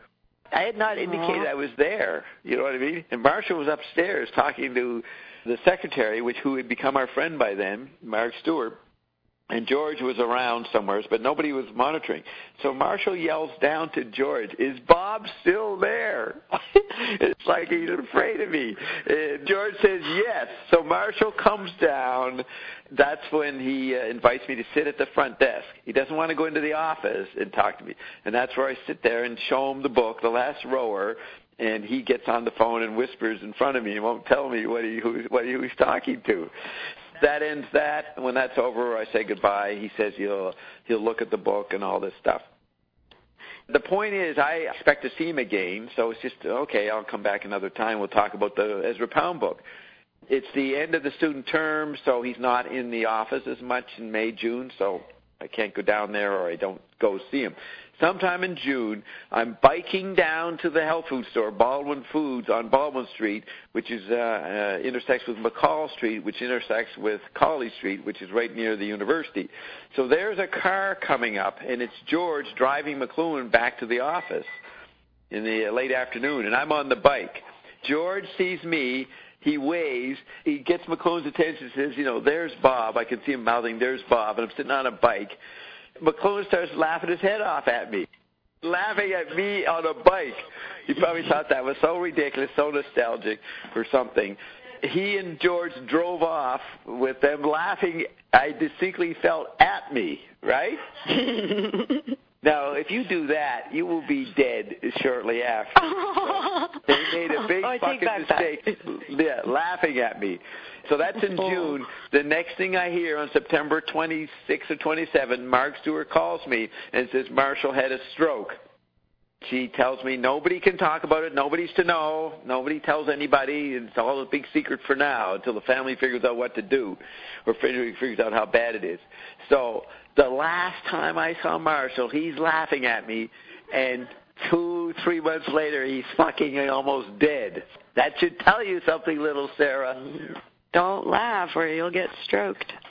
I had not indicated Aww. I was there. You know what I mean? And Marshall was upstairs talking to the secretary, which who had become our friend by then, Mark Stewart. And George was around somewhere, but nobody was monitoring. So Marshall yells down to George, "Is Bob still there?" It's like he's afraid of me. And George says yes. So Marshall comes down. That's when he uh, invites me to sit at the front desk. He doesn't want to go into the office and talk to me. And that's where I sit there and show him the book, The Last Rower. And he gets on the phone and whispers in front of me and won't tell me what he, who, what he was talking to. That ends that. When that's over, I say goodbye. He says he'll he'll look at the book and all this stuff. The point is, I expect to see him again, so it's just, okay, I'll come back another time. We'll talk about the Ezra Pound book. It's the end of the student term, so he's not in the office as much in May, June, so I can't go down there or I don't go see him. Sometime in June, I'm biking down to the health food store, Baldwin Foods, on Baldwin Street, which is uh, uh, intersects with McCall Street, which intersects with Colley Street, which is right near the university. So there's a car coming up, and it's George driving McLuhan back to the office in the late afternoon, and I'm on the bike. George sees me. He waves. He gets McLuhan's attention and says, you know, there's Bob. I can see him mouthing, there's Bob, and I'm sitting on a bike. McLuhan starts laughing his head off at me, laughing at me on a bike. He probably thought that was so ridiculous, so nostalgic or something. He and George drove off with them laughing, I distinctly felt, at me, right? Now, if you do that, you will be dead shortly after. So they made a big oh, fucking mistake yeah, laughing at me. So that's in June. The next thing I hear on September twenty-sixth or twenty-seventh, Mark Stewart calls me and says Marshall had a stroke. She tells me nobody can talk about it, nobody's to know, nobody tells anybody, it's all a big secret for now until the family figures out what to do or figures out how bad it is. So the last time I saw Marshall, he's laughing at me, and two, three months later, he's fucking almost dead. That should tell you something, little Sarah. Don't laugh or you'll get stroked.